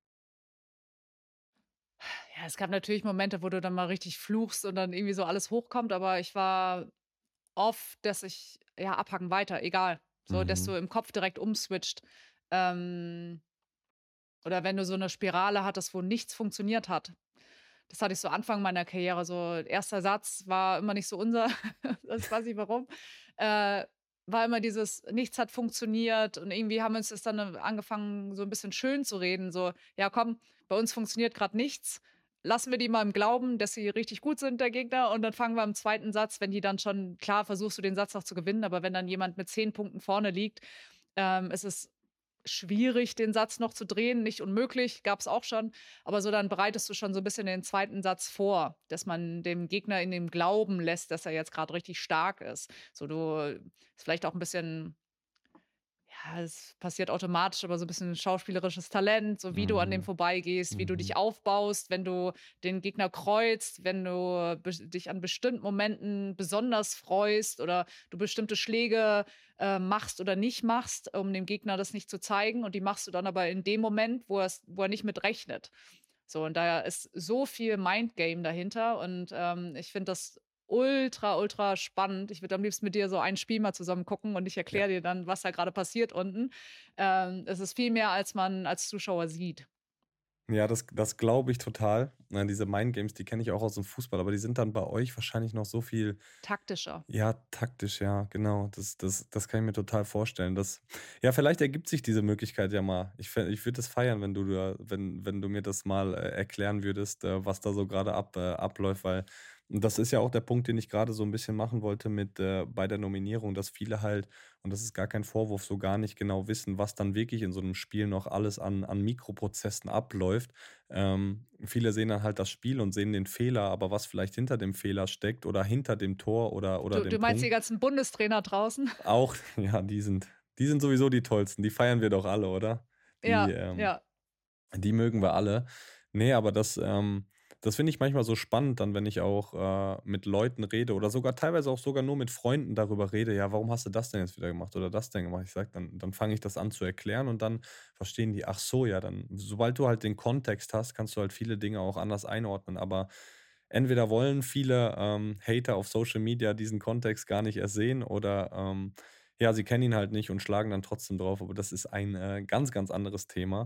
Ja, es gab natürlich Momente, wo du dann mal richtig fluchst und dann irgendwie so alles hochkommt, aber ich war oft, dass ich ja, abhaken, weiter, egal. So, dass du Mhm. im Kopf direkt umswitcht. Ähm, oder wenn du so eine Spirale hattest, wo nichts funktioniert hat. Das hatte ich so Anfang meiner Karriere so. Erster Satz war immer nicht so unser, das weiß ich warum. Äh, war immer dieses: „Nichts hat funktioniert“ und irgendwie haben wir uns das dann, äh, angefangen, so ein bisschen schön zu reden, so: „Ja, komm, bei uns funktioniert gerade nichts. Lassen wir die mal im Glauben, dass sie richtig gut sind, der Gegner, und dann fangen wir im zweiten Satz, wenn die dann schon klar versuchst du den Satz noch zu gewinnen, aber wenn dann jemand mit zehn Punkten vorne liegt, ähm, ist es schwierig, den Satz noch zu drehen, nicht unmöglich, gab es auch schon, aber so dann bereitest du schon so ein bisschen den zweiten Satz vor, dass man dem Gegner in dem Glauben lässt, dass er jetzt gerade richtig stark ist. So, du ist vielleicht auch ein bisschen ja, es passiert automatisch, aber so ein bisschen schauspielerisches Talent, so wie du an dem Mhm. vorbeigehst, wie du dich Mhm. aufbaust, wenn du den Gegner kreuzt, wenn du bes dich an bestimmten Momenten besonders freust oder du bestimmte Schläge, äh, machst oder nicht machst, um dem Gegner das nicht zu zeigen, und die machst du dann aber in dem Moment, wo er's wo er nicht mit rechnet. So, und da ist so viel Mindgame dahinter und ähm, ich finde das ultra, ultra spannend. Ich würde am liebsten mit dir so ein Spiel mal zusammen gucken und ich Ja. erkläre dir dann, was da gerade passiert unten. Ähm, es ist viel mehr, als man als Zuschauer sieht. Ja, das das glaube ich total. Ne, diese Mindgames, die kenne ich auch aus dem Fußball, aber die sind dann bei euch wahrscheinlich noch so viel, Taktischer. ja, taktisch, ja, genau. Das das das kann ich mir total vorstellen. Das ja, vielleicht ergibt sich diese Möglichkeit ja mal. Ich fä ich würde es feiern, wenn du da wenn wenn du mir das mal, äh, erklären würdest, äh, was da so gerade ab äh, abläuft, weil das ist ja auch der Punkt, den ich gerade so ein bisschen machen wollte mit, äh bei der Nominierung, dass viele halt, und das ist gar kein Vorwurf, so gar nicht genau wissen, was dann wirklich in so einem Spiel noch alles an an Mikroprozessen abläuft. Ähm, viele sehen dann halt das Spiel und sehen den Fehler, aber was vielleicht hinter dem Fehler steckt oder hinter dem Tor oder oder Du, du dem meinst die Punkt, ganzen Bundestrainer draußen? auch, ja, die sind die sind sowieso die tollsten. Die feiern wir doch alle, oder? Die, Ja, ähm ja. die mögen wir alle. Ne, aber das, ähm das finde ich manchmal so spannend dann, wenn ich auch, äh, mit Leuten rede oder sogar teilweise auch sogar nur mit Freunden darüber rede: „Ja, warum hast du das denn jetzt wieder gemacht oder das denn gemacht?“ Ich sage dann dann fange ich das an zu erklären und dann verstehen die: „Ach so, ja, dann“, sobald du halt den Kontext hast, kannst du halt viele Dinge auch anders einordnen. Aber entweder wollen viele, ähm, Hater auf Social Media diesen Kontext gar nicht erst sehen oder, ähm, ja, sie kennen ihn halt nicht und schlagen dann trotzdem drauf, aber das ist ein, äh, ganz, ganz anderes Thema.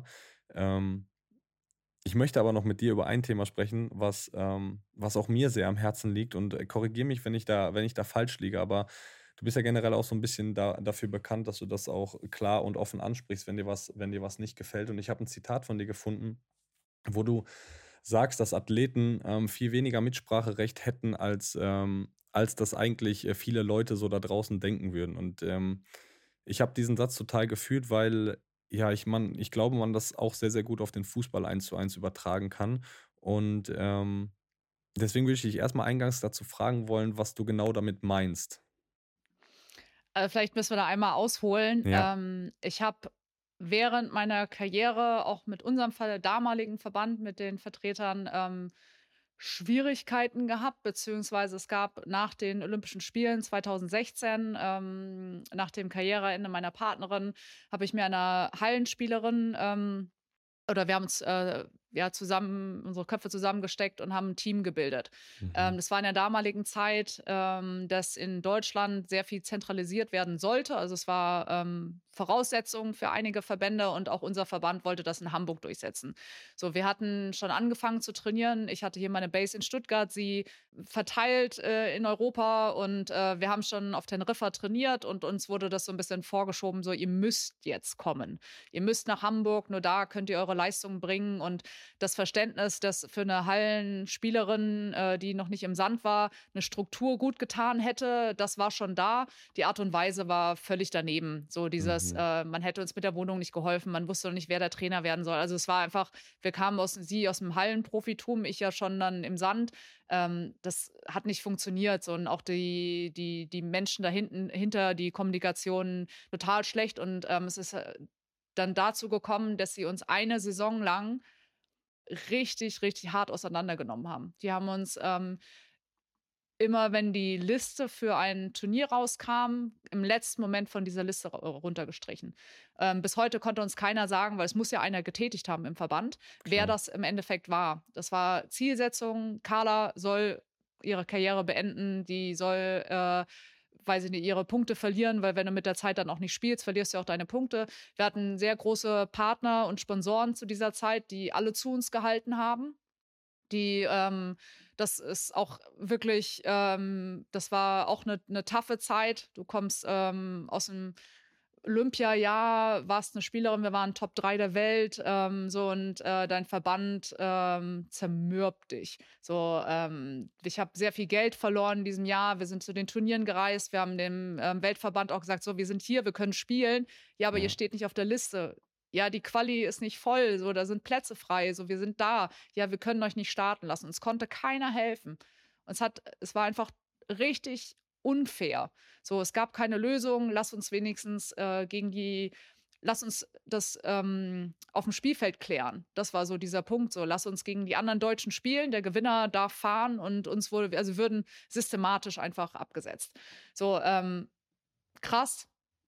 Ähm Ich möchte aber noch mit dir über ein Thema sprechen, was, ähm was auch mir sehr am Herzen liegt, und, äh, korrigiere mich, wenn ich da wenn ich da falsch liege, aber du bist ja generell auch so ein bisschen da dafür bekannt, dass du das auch klar und offen ansprichst, wenn dir was wenn dir was nicht gefällt. Und ich habe ein Zitat von dir gefunden, wo du sagst, dass Athleten, ähm, viel weniger Mitspracherecht hätten, als, ähm als das eigentlich, äh, viele Leute so da draußen denken würden. Und, ähm, ich habe diesen Satz total gefühlt, weil, ja, ich man ich glaube, man das auch sehr, sehr gut auf den Fußball eins zu eins übertragen kann. Und, ähm, deswegen würde ich dich erst mal eingangs dazu fragen wollen, was du genau damit meinst. Also vielleicht müssen wir da einmal ausholen. Ja. Ähm, ich habe während meiner Karriere auch mit unserem Ver damaligen Verband, mit den Vertretern, ähm, Schwierigkeiten gehabt, beziehungsweise es gab nach den Olympischen Spielen zweitausendsechzehn, ähm, nach dem Karriereende meiner Partnerin, habe ich mir eine Hallenspielerin, ähm oder wir haben uns, äh, ja, zusammen unsere Köpfe zusammengesteckt und haben ein Team gebildet. Mhm. Ähm, das war in der damaligen Zeit, ähm, dass in Deutschland sehr viel zentralisiert werden sollte. Also, es war, ähm, Voraussetzung für einige Verbände und auch unser Verband wollte das in Hamburg durchsetzen. So, wir hatten schon angefangen zu trainieren. Ich hatte hier meine Base in Stuttgart, sie verteilt, äh, in Europa und, äh, wir haben schon auf Teneriffa trainiert und uns wurde das so ein bisschen vorgeschoben, so: „Ihr müsst jetzt kommen. Ihr müsst nach Hamburg, nur da könnt ihr eure Leistungen bringen.“ Und das Verständnis, dass für eine Hallenspielerin, äh, die noch nicht im Sand war, eine Struktur gut getan hätte, das war schon da. Die Art und Weise war völlig daneben. So dieses, Mhm. äh, man hätte uns mit der Wohnung nicht geholfen, man wusste noch nicht, wer der Trainer werden soll. Also, es war einfach, wir kamen aus sie aus dem Hallenprofitum, ich ja schon dann im Sand. Ähm, das hat nicht funktioniert so und auch die die die Menschen da hinten hinter, die Kommunikation total schlecht und, ähm, es ist, äh, dann dazu gekommen, dass sie uns eine Saison lang richtig, richtig hart auseinandergenommen haben. Die haben uns, ähm, immer, wenn die Liste für ein Turnier rauskam, im letzten Moment von dieser Liste ra runtergestrichen. Ähm, bis heute konnte uns keiner sagen, weil es muss ja einer getätigt haben im Verband, wer Klar. das im Endeffekt war. Das war Zielsetzung, Carla soll ihre Karriere beenden, die soll, äh, weiß ich nicht, ihre Punkte verlieren, weil wenn du mit der Zeit dann auch nicht spielst, verlierst du auch deine Punkte. Wir hatten sehr große Partner und Sponsoren zu dieser Zeit, die alle zu uns gehalten haben. Die, ähm das ist auch wirklich, ähm das war auch eine 'ne taffe Zeit. Du kommst, ähm, aus dem Olympiajahr, warst eine Spielerin, wir waren Top drei der Welt, ähm, so und, äh, dein Verband, ähm, zermürbt dich. So, ähm, ich habe sehr viel Geld verloren in diesem Jahr. Wir sind zu den Turnieren gereist. Wir haben dem, ähm, Weltverband auch gesagt: „So, wir sind hier, wir können spielen. Ja, aber ihr Ja. steht nicht auf der Liste. Ja, die Quali ist nicht voll, so, da sind Plätze frei, so, wir sind da. Ja, wir können euch nicht starten lassen.“ Uns konnte keiner helfen. Und es hat es war einfach richtig unfair. So, es gab keine Lösung. Lass uns wenigstens, äh, gegen die lass uns das, ähm, auf dem Spielfeld klären. Das war so dieser Punkt so. Lass uns gegen die anderen Deutschen spielen. Der Gewinner darf fahren und uns wurde also, wir würden systematisch einfach abgesetzt. So, ähm, krass.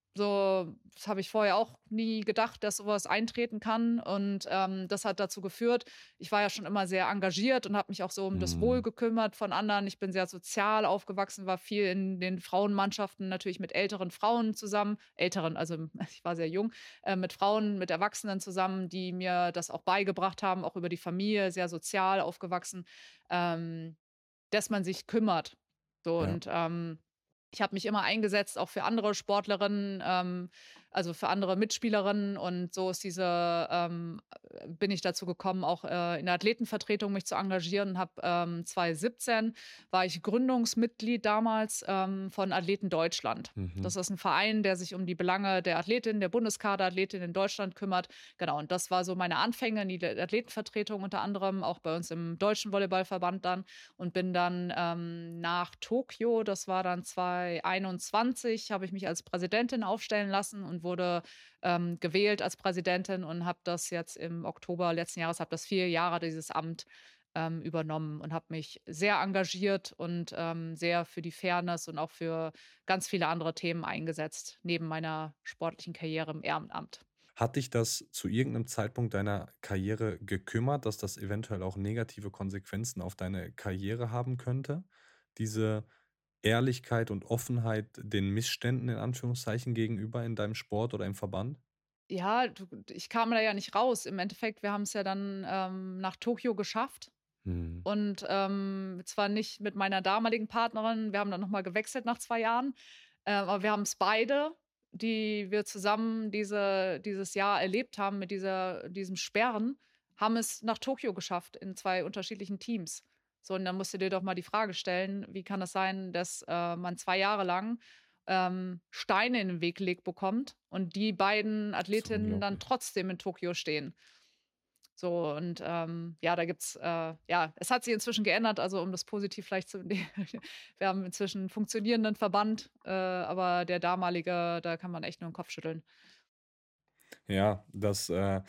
So, das habe ich vorher auch nie gedacht, dass sowas eintreten kann. Und ähm, das hat dazu geführt, ich war ja schon immer sehr engagiert und habe mich auch so um das Wohl Mhm. gekümmert von anderen. Ich bin sehr sozial aufgewachsen, war viel in den Frauenmannschaften, natürlich mit älteren Frauen zusammen, älteren, also ich war sehr jung, äh, mit Frauen, mit Erwachsenen zusammen, die mir das auch beigebracht haben, auch über die Familie, sehr sozial aufgewachsen, ähm, dass man sich kümmert. So Ja. und ähm, ich habe mich immer eingesetzt, auch für andere Sportlerinnen, ähm, also für andere Mitspielerinnen. Und so ist diese, ähm, äh, bin ich dazu gekommen, auch äh, in der Athletenvertretung mich zu engagieren. Und habe ähm, zwanzig siebzehn war ich Gründungsmitglied damals ähm, von Athleten Deutschland. Mhm. Das ist ein Verein, der sich um die Belange der Athletin, der Bundeskaderathletin in Deutschland kümmert. Genau, und das war so meine Anfänge in die Athletenvertretung unter anderem, auch bei uns im Deutschen Volleyballverband dann und bin dann ähm, nach Tokio, das war dann zwanzig einundzwanzig, habe ich mich als Präsidentin aufstellen lassen und wurde ähm, gewählt als Präsidentin und habe das jetzt im Oktober letzten Jahres, habe das vier Jahre dieses Amt ähm, übernommen und habe mich sehr engagiert und ähm, sehr für die Fairness und auch für ganz viele andere Themen eingesetzt, neben meiner sportlichen Karriere im Ehrenamt. Hat dich das zu irgendeinem Zeitpunkt deiner Karriere gekümmert, dass das eventuell auch negative Konsequenzen auf deine Karriere haben könnte? Diese Ehrlichkeit und Offenheit den Missständen in Anführungszeichen gegenüber in deinem Sport oder im Verband? Ja, du, ich kam da ja nicht raus. Im Endeffekt, wir haben es ja dann ähm, nach Tokio geschafft. Mhm. Und ähm, zwar nicht mit meiner damaligen Partnerin, wir haben dann noch mal gewechselt nach zwei Jahren, äh, aber wir haben es beide, die wir zusammen diese dieses Jahr erlebt haben mit dieser diesem Sperren, haben es nach Tokio geschafft in zwei unterschiedlichen Teams. So, und dann musst du dir doch mal die Frage stellen: Wie kann es sein, dass äh, man zwei Jahre lang ähm, Steine in den Weg gelegt bekommt und die beiden Das ist Athletinnen dann unglaublich. trotzdem in Tokio stehen? So und, ähm, ja, da gibt's, äh ja, es hat sich inzwischen geändert, also um das positiv vielleicht zu wir haben inzwischen 'n funktionierenden Verband, äh, aber der damalige, da kann man echt nur 'n Kopf schütteln. Ja, das, äh,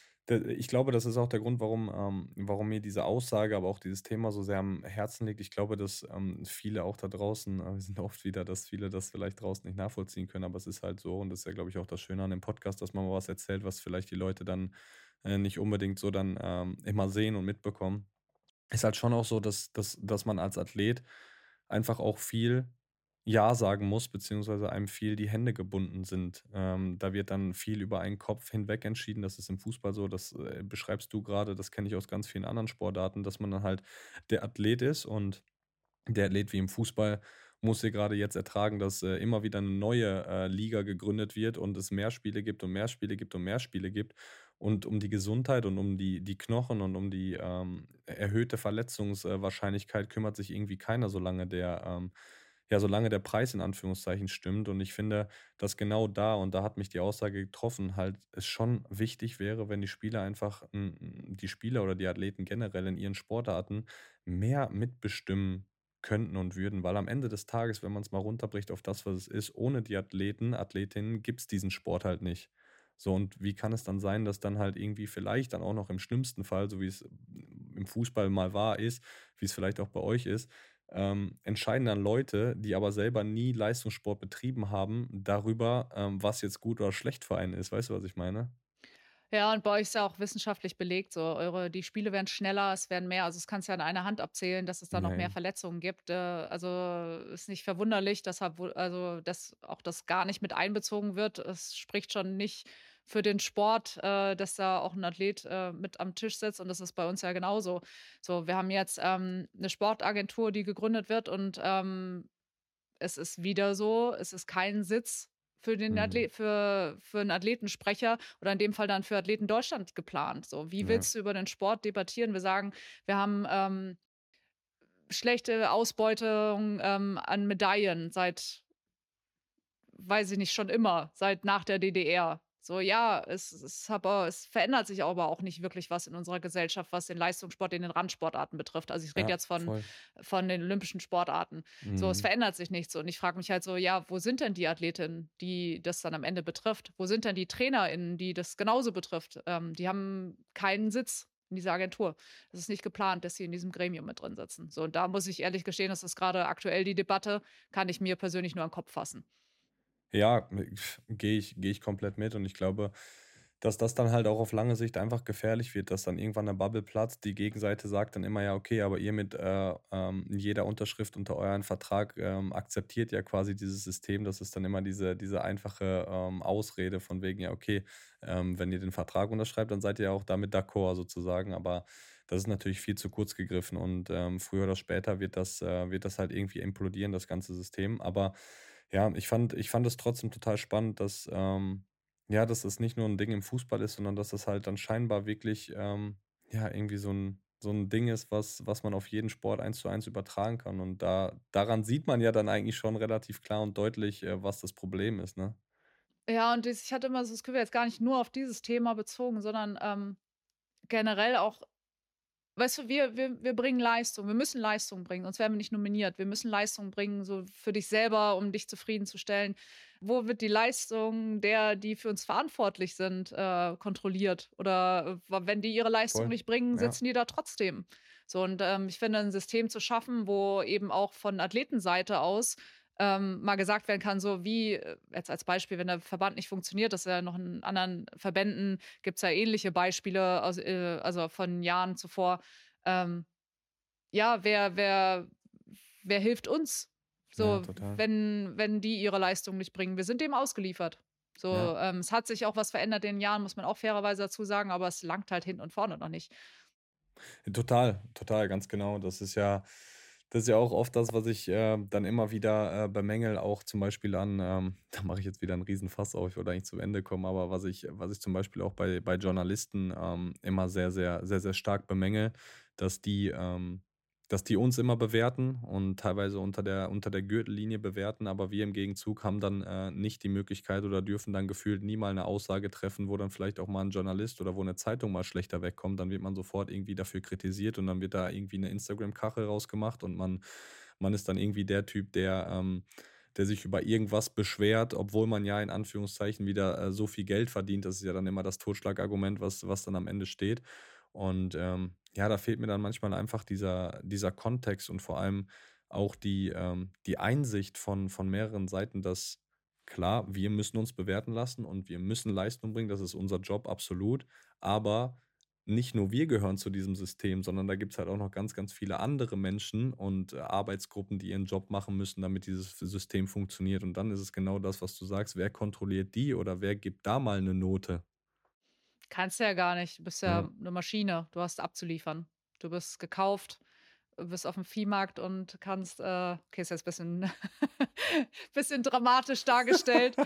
d ich glaube, das ist auch der Grund, warum ähm, warum mir diese Aussage, aber auch dieses Thema so sehr am Herzen liegt. Ich glaube, dass, ähm, viele auch da draußen äh, wir sind oft wieder, dass viele das vielleicht draußen nicht nachvollziehen können, aber es ist halt so und das ist ja, glaube ich, auch das Schöne an dem Podcast, dass man mal was erzählt, was vielleicht die Leute dann, äh, nicht unbedingt so dann, ähm, immer sehen und mitbekommen. Ist halt schon auch so, dass dass dass man als Athlet einfach auch viel ja sagen muss, beziehungsweise einem viel die Hände gebunden sind. Ähm, da wird dann viel über einen Kopf hinweg entschieden. Das ist im Fußball so, das, äh, beschreibst du gerade. Das kenne ich aus ganz vielen anderen Sportarten, dass man dann halt der Athlet ist und der Athlet wie im Fußball muss hier gerade jetzt ertragen, dass, äh, immer wieder eine neue, äh, Liga gegründet wird und es mehr Spiele gibt und mehr Spiele gibt und mehr Spiele gibt. Und um die Gesundheit und um die die Knochen und um die, ähm, erhöhte Verletzungswahrscheinlichkeit kümmert sich irgendwie keiner, solange der, ähm ja, solange der Preis in Anführungszeichen stimmt. Und ich finde, dass genau da und da hat mich die Aussage getroffen, halt es schon wichtig wäre, wenn die Spieler einfach hm, die Spieler oder die Athleten generell in ihren Sportarten mehr mitbestimmen könnten und würden, weil am Ende des Tages, wenn man es mal runterbricht auf das, was es ist, ohne die Athleten, Athletinnen gibt's diesen Sport halt nicht. So, und wie kann es dann sein, dass dann halt irgendwie vielleicht dann auch noch im schlimmsten Fall, so wie es im Fußball mal war, ist, wie es vielleicht auch bei euch ist, ähm, entscheiden dann Leute, die aber selber nie Leistungssport betrieben haben, darüber, ähm, was jetzt gut oder schlecht für einen ist. Weißt du, was ich meine? Ja, und bei euch ist ja auch wissenschaftlich belegt, so eure die Spiele werden schneller, es werden mehr, also, das kannst du ja an einer Hand abzählen, dass es da noch Ja, mehr eben. Verletzungen gibt. Äh, also, ist nicht verwunderlich, deshalb wo also, dass auch das gar nicht mit einbezogen wird. Es spricht schon nicht für den Sport, äh, dass da auch ein Athlet, äh, mit am Tisch sitzt und das ist bei uns ja genauso. So, wir haben jetzt, ähm, 'ne Sportagentur, die gegründet wird und, ähm, es ist wieder so, es ist kein Sitz für den Mhm. Athlet für für 'n Athletensprecher oder in dem Fall dann für Athleten Deutschland geplant. So, wie Ja. willst du über den Sport debattieren? Wir sagen, wir haben, ähm, schlechte Ausbeutung, ähm, an Medaillen seit weiß ich nicht, schon immer, seit nach der D D R. So, ja, es es aber es verändert sich aber auch nicht wirklich was in unserer Gesellschaft, was den Leistungssport in den Randsportarten betrifft. Also, ich rede Ja, jetzt von voll. von den olympischen Sportarten. So, es Mhm. verändert sich nichts und ich frage mich halt so: „Ja, wo sind denn die Athletinnen, die das dann am Ende betrifft? Wo sind denn die TrainerInnen, die das genauso betrifft?“ Ähm, die haben keinen Sitz in dieser Agentur. Das ist nicht geplant, dass sie in diesem Gremium mit drin sitzen. So, und da muss ich ehrlich gestehen, das ist grade aktuell die Debatte, kann ich mir persönlich nur an 'n Kopf fassen. Ja, gehe ich gehe ich komplett mit und ich glaube, dass das dann halt auch auf lange Sicht einfach gefährlich wird, dass dann irgendwann 'ne Bubble platzt. Die Gegenseite sagt dann immer: „Ja, okay, aber ihr mit, äh, ähm, jeder Unterschrift unter euren Vertrag, ähm, akzeptiert ja quasi dieses System." Das ist dann immer diese diese einfache, ähm, Ausrede von wegen: „Ja, okay, ähm, wenn ihr den Vertrag unterschreibt, dann seid ihr ja auch damit d'accord sozusagen." Aber das ist natürlich viel zu kurz gegriffen und, ähm, früher oder später wird das äh, wird das halt irgendwie implodieren, das ganze System. Aber ja, ich fand ich fand es trotzdem total spannend, dass, ähm ja, dass das nicht nur ein Ding im Fußball ist, sondern dass das halt dann scheinbar wirklich, ähm, ja, irgendwie so ein so ein Ding ist, was was man auf jeden Sport eins zu eins übertragen kann. Und da daran sieht man ja dann eigentlich schon relativ klar und deutlich, äh, was das Problem ist, ne? Ja, und das ich hatte immer so das Gefühl, jetzt gar nicht nur auf dieses Thema bezogen, sondern, ähm, generell auch. Weißt du, wir wir wir bringen Leistung. Wir müssen Leistung bringen, sonst werden wir nicht nominiert. Wir müssen Leistung bringen, so für dich selber, um dich zufriedenzustellen. Wo wird die Leistung der, die für uns verantwortlich sind, äh, kontrolliert? Oder, äh, w wenn die ihre Leistung Voll. nicht bringen, Ja, sitzen die da trotzdem. So und, ähm, ich finde, ein System zu schaffen, wo eben auch von Athletenseite aus, ähm, mal gesagt werden kann, so wie, äh, jetzt als Beispiel, wenn der Verband nicht funktioniert, das ist ja noch in anderen Verbänden gibt's ja ähnliche Beispiele aus, äh also von Jahren zuvor. Ähm, ja, wer wer wer hilft uns? ja, So, total. wenn wenn die ihre Leistung nicht bringen. Wir sind dem ausgeliefert. Ja. So, ähm, es hat sich auch was verändert in den Jahren, muss man auch fairerweise dazu sagen, aber es langt halt hinten und vorne noch nicht. Total, total, ganz genau. Das ist ja das ist ja auch oft das, was ich, äh, dann immer wieder, äh, bemängel, auch zum Beispiel an, ähm da mache ich jetzt wieder 'n Riesenfass auf, ich wollte eigentlich zum Ende kommen, aber was ich was ich zum Beispiel auch bei bei Journalisten, ähm, immer sehr, sehr sehr, sehr stark bemängel, dass die, ähm dass die uns immer bewerten und teilweise unter der unter der Gürtellinie bewerten, aber wir im Gegenzug haben dann, äh, nicht die Möglichkeit oder dürfen dann gefühlt nie mal 'ne Aussage treffen, wo dann vielleicht auch mal 'n Journalist oder wo 'ne Zeitung mal schlechter wegkommt. Dann wird man sofort irgendwie dafür kritisiert und dann wird da irgendwie 'ne Instagram-Kachel rausgemacht und man man ist dann irgendwie der Typ, der, ähm der sich über irgendwas beschwert, obwohl man ja in Anführungszeichen wieder, äh, so viel Geld verdient. Das ist ja dann immer das Totschlagargument, was was dann am Ende steht. Und, ähm, ja, da fehlt mir dann manchmal einfach dieser dieser Kontext und vor allem auch die, ähm die Einsicht von von mehreren Seiten, dass klar, wir müssen uns bewerten lassen und wir müssen Leistung bringen, das ist unser Job, absolut. Aber nicht nur wir gehören zu diesem System, sondern da gibt's halt auch noch ganz, ganz viele andere Menschen und, äh, Arbeitsgruppen, die ihren Job machen müssen, damit dieses System funktioniert. Und dann ist es genau das, was du sagst: Wer kontrolliert die oder wer gibt da mal eine Note? Kannst du ja gar nicht. Du bist ja Ja. eine Maschine. Du hast abzuliefern. Du bist gekauft, äh, bist auf dem Viehmarkt und kannst, äh okay, ist jetzt ein bisschen bisschen dramatisch dargestellt.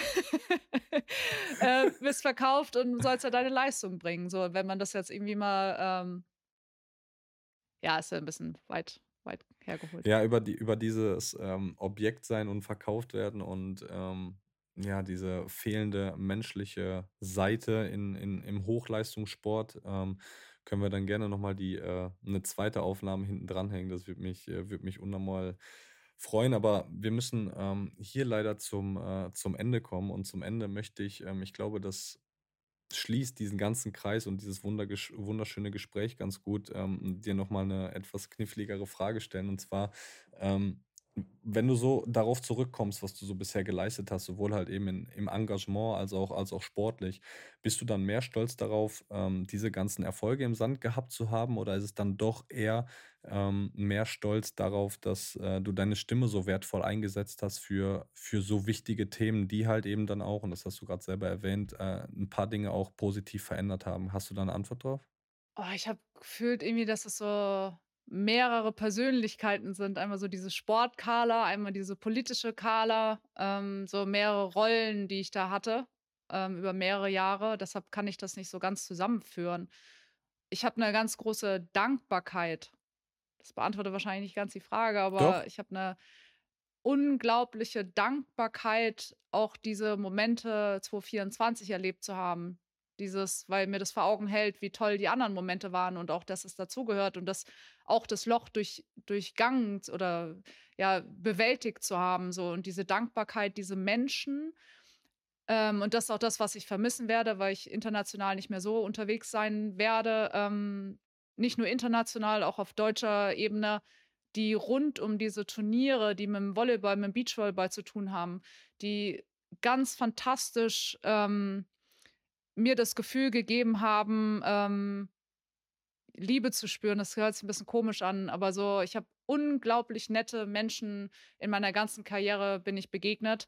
Äh, bist verkauft und sollst ja deine Leistung bringen. So, wenn man das jetzt irgendwie mal, ähm ja, ist ja ein bisschen weit weit hergeholt. Ja, über die über dieses, ähm, Objekt sein und verkauft werden und, ähm, ja, diese fehlende menschliche Seite in in im Hochleistungssport, ähm, können wir dann gerne noch mal die äh, 'ne zweite Aufnahme hinten dranhängen. Das würde mich äh, würde mich unnormal freuen, aber wir müssen, ähm, hier leider zum äh, zum Ende kommen und zum Ende möchte ich ähm, ich glaube, das schließt diesen ganzen Kreis und dieses wundergesch wunderschöne Gespräch ganz gut, ähm, dir noch mal 'ne etwas kniffligere Frage stellen. Und zwar, ähm, wenn du so darauf zurückkommst, was du so bisher geleistet hast, sowohl halt eben in im Engagement als auch als auch sportlich, bist du dann mehr stolz darauf, ähm, diese ganzen Erfolge im Sand gehabt zu haben, oder ist es dann doch eher ähm, mehr stolz darauf, dass, äh, du deine Stimme so wertvoll eingesetzt hast für für so wichtige Themen, die halt eben dann auch, und das hast du gerade selber erwähnt, äh, 'n paar Dinge auch positiv verändert haben. Hast du da 'ne Antwort drauf? Oh, ich habe gefühlt irgendwie, dass es so mehrere Persönlichkeiten sind. Einmal so diese Sport-Carla, einmal diese politische Carla, ähm, so mehrere Rollen, die ich da hatte, ähm, über mehrere Jahre. Deshalb kann ich das nicht so ganz zusammenführen. Ich habe eine ganz große Dankbarkeit. Das beantwortet wahrscheinlich nicht ganz die Frage, aber Doch? ich habe eine unglaubliche Dankbarkeit, auch diese Momente zwanzig vierundzwanzig erlebt zu haben. Dieses, weil mir das vor Augen hält, wie toll die anderen Momente waren und auch, dass es dazugehört und das auch das Loch durch durchgangen oder, ja, bewältigt zu haben so und diese Dankbarkeit, diese Menschen. Ähm, und das ist auch das, was ich vermissen werde, weil ich international nicht mehr so unterwegs sein werde. Ähm, nicht nur international, auch auf deutscher Ebene, die rund um diese Turniere, die mit dem Volleyball, mit dem Beachvolleyball zu tun haben, die ganz fantastisch ähm, mir das Gefühl gegeben haben, ähm, Liebe zu spüren. Das hört sich ein bisschen komisch an, aber so, ich habe unglaublich nette Menschen in meiner ganzen Karriere bin ich begegnet.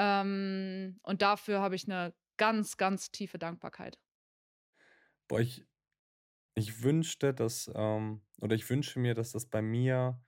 Ähm, und dafür habe ich eine ganz, ganz tiefe Dankbarkeit. Boah, ich, ich wünschte, dass, ähm, oder ich wünsche mir, dass das bei mir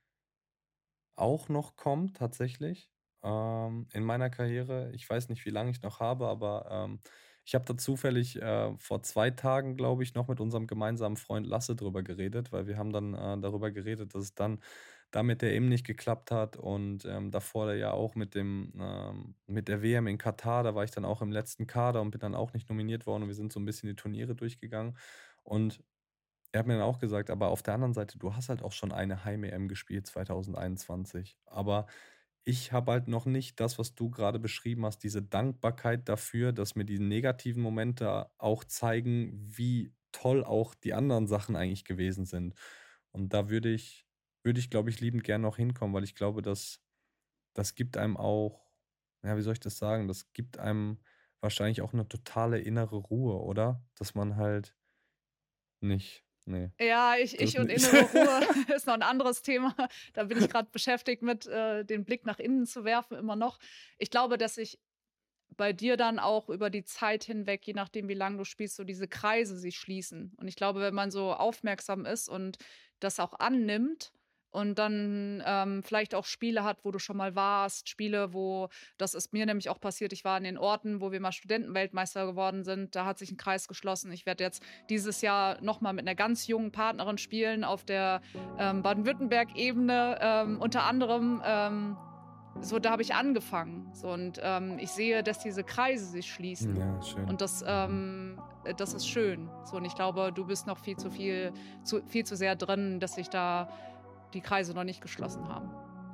auch noch kommt, tatsächlich, ähm, in meiner Karriere. Ich weiß nicht, wie lange ich noch habe, aber ähm, ich habe da zufällig äh, vor zwei Tagen, glaube ich, noch mit unserem gemeinsamen Freund Lasse drüber geredet, weil wir haben dann äh, darüber geredet, dass es dann damit der eben nicht geklappt hat und ähm, davor ja auch mit dem ähm, mit der W M in Katar, da war ich dann auch im letzten Kader und bin dann auch nicht nominiert worden und wir sind so ein bisschen die Turniere durchgegangen und er hat mir dann auch gesagt, aber auf der anderen Seite, du hast halt auch schon eine Heim-E M gespielt zwanzig einundzwanzig. Aber ich habe halt noch nicht das, was du gerade beschrieben hast, diese Dankbarkeit dafür, dass mir die negativen Momente auch zeigen, wie toll auch die anderen Sachen eigentlich gewesen sind. Und da würde ich, würde ich, glaube ich, liebend gern noch hinkommen, weil ich glaube, dass das gibt einem auch, ja, wie soll ich das sagen? Das gibt einem wahrscheinlich auch eine totale innere Ruhe, oder? Dass man halt nicht, nee. Ja, ich Das ich und nicht. innere Ruhe ist noch ein anderes Thema. Da bin ich gerade beschäftigt mit, äh, den Blick nach innen zu werfen, immer noch. Ich glaube, dass ich bei dir dann auch über die Zeit hinweg, je nachdem, wie lange du spielst, so diese Kreise sich schließen. Und ich glaube, wenn man so aufmerksam ist und das auch annimmt und dann ähm, vielleicht auch Spiele hat, wo du schon mal warst, Spiele, wo, das ist mir nämlich auch passiert, ich war an den Orten, wo wir mal Studentenweltmeister geworden sind, da hat sich ein Kreis geschlossen. Ich werde jetzt dieses Jahr nochmal mit einer ganz jungen Partnerin spielen auf der ähm, Baden-Württemberg-Ebene, ähm, unter anderem. Ähm, so, da habe ich angefangen. So, und ähm, ich sehe, dass diese Kreise sich schließen. Ja, schön. Und das, ähm, äh, das ist schön. So, und ich glaube, du bist noch viel zu viel, zu, viel zu sehr drin, dass sich da die Kreise noch nicht geschlossen haben.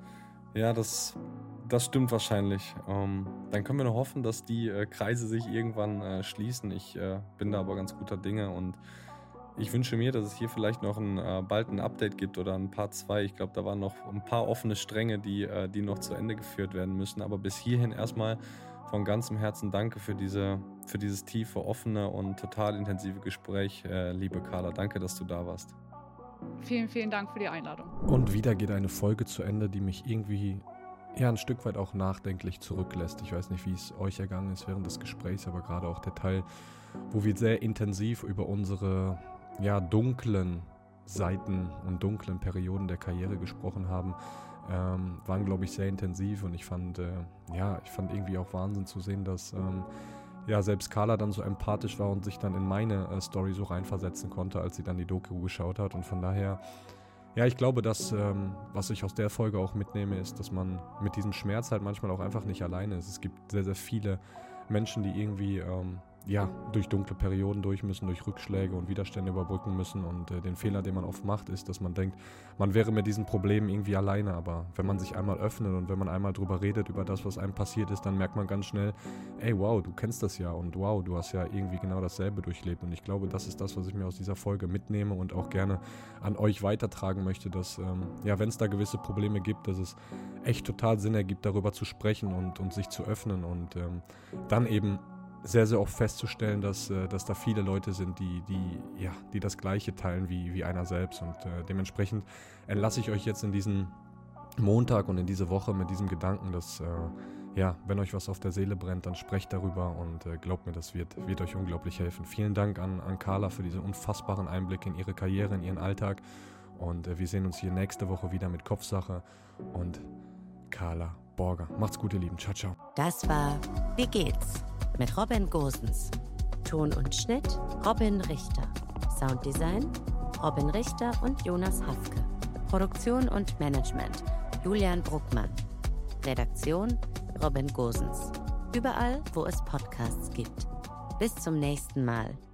Ja, das, das stimmt wahrscheinlich. Ähm, dann können wir nur hoffen, dass die äh, Kreise sich irgendwann äh, schließen. Ich äh, bin da aber ganz guter Dinge und ich wünsche mir, dass es hier vielleicht noch ein, äh, bald ein Update gibt oder ein Part zwei. Ich glaube, da waren noch ein paar offene Stränge, die, äh, die noch zu Ende geführt werden müssen. Aber bis hierhin erstmal von ganzem Herzen danke für, diese, für dieses tiefe, offene und total intensive Gespräch, äh, liebe Carla. Danke, dass du da warst. Vielen, vielen Dank für die Einladung. Und wieder geht eine Folge zu Ende, die mich irgendwie ja, ein Stück weit auch nachdenklich zurücklässt. Ich weiß nicht, wie es euch ergangen ist während des Gesprächs, aber gerade auch der Teil, wo wir sehr intensiv über unsere ja, dunklen Seiten und dunklen Perioden der Karriere gesprochen haben, ähm, waren, glaube ich, sehr intensiv und ich fand, äh, ja, ich fand irgendwie auch Wahnsinn zu sehen, dass ähm, ja, selbst Carla dann so empathisch war und sich dann in meine äh, Story so reinversetzen konnte, als sie dann die Doku geschaut hat. Und von daher, ja, ich glaube, dass, ähm, was ich aus der Folge auch mitnehme, ist, dass man mit diesem Schmerz halt manchmal auch einfach nicht alleine ist. Es gibt sehr, sehr viele Menschen, die irgendwie ähm, ja, durch dunkle Perioden durch müssen, durch Rückschläge und Widerstände überbrücken müssen. Und äh, den Fehler, den man oft macht, ist, dass man denkt, man wäre mit diesen Problemen irgendwie alleine. Aber wenn man sich einmal öffnet und wenn man einmal drüber redet, über das, was einem passiert ist, dann merkt man ganz schnell, ey, wow, du kennst das ja und wow, du hast ja irgendwie genau dasselbe durchlebt. Und ich glaube, das ist das, was ich mir aus dieser Folge mitnehme und auch gerne an euch weitertragen möchte, dass, ähm, ja, wenn es da gewisse Probleme gibt, dass es echt total Sinn ergibt, darüber zu sprechen und, und sich zu öffnen und ähm, dann eben sehr, sehr oft festzustellen, dass, äh, dass da viele Leute sind, die, die, ja, die das Gleiche teilen wie, wie einer selbst. Und äh, dementsprechend entlasse ich euch jetzt in diesen Montag und in diese Woche mit diesem Gedanken, dass, äh, ja, wenn euch was auf der Seele brennt, dann sprecht darüber und äh, glaubt mir, das wird, wird euch unglaublich helfen. Vielen Dank an, an Carla für diesen unfassbaren Einblick in ihre Karriere, in ihren Alltag. Und äh, wir sehen uns hier nächste Woche wieder mit Kopfsache und Carla Borger. Macht's gut, ihr Lieben. Ciao, ciao. Das war Wie geht's? Mit Robin Gosens. Ton und Schnitt Robin Richter. Sounddesign Robin Richter und Jonas Hafke. Produktion und Management Julian Bruckmann. Redaktion Robin Gosens. Überall, wo es Podcasts gibt. Bis zum nächsten Mal.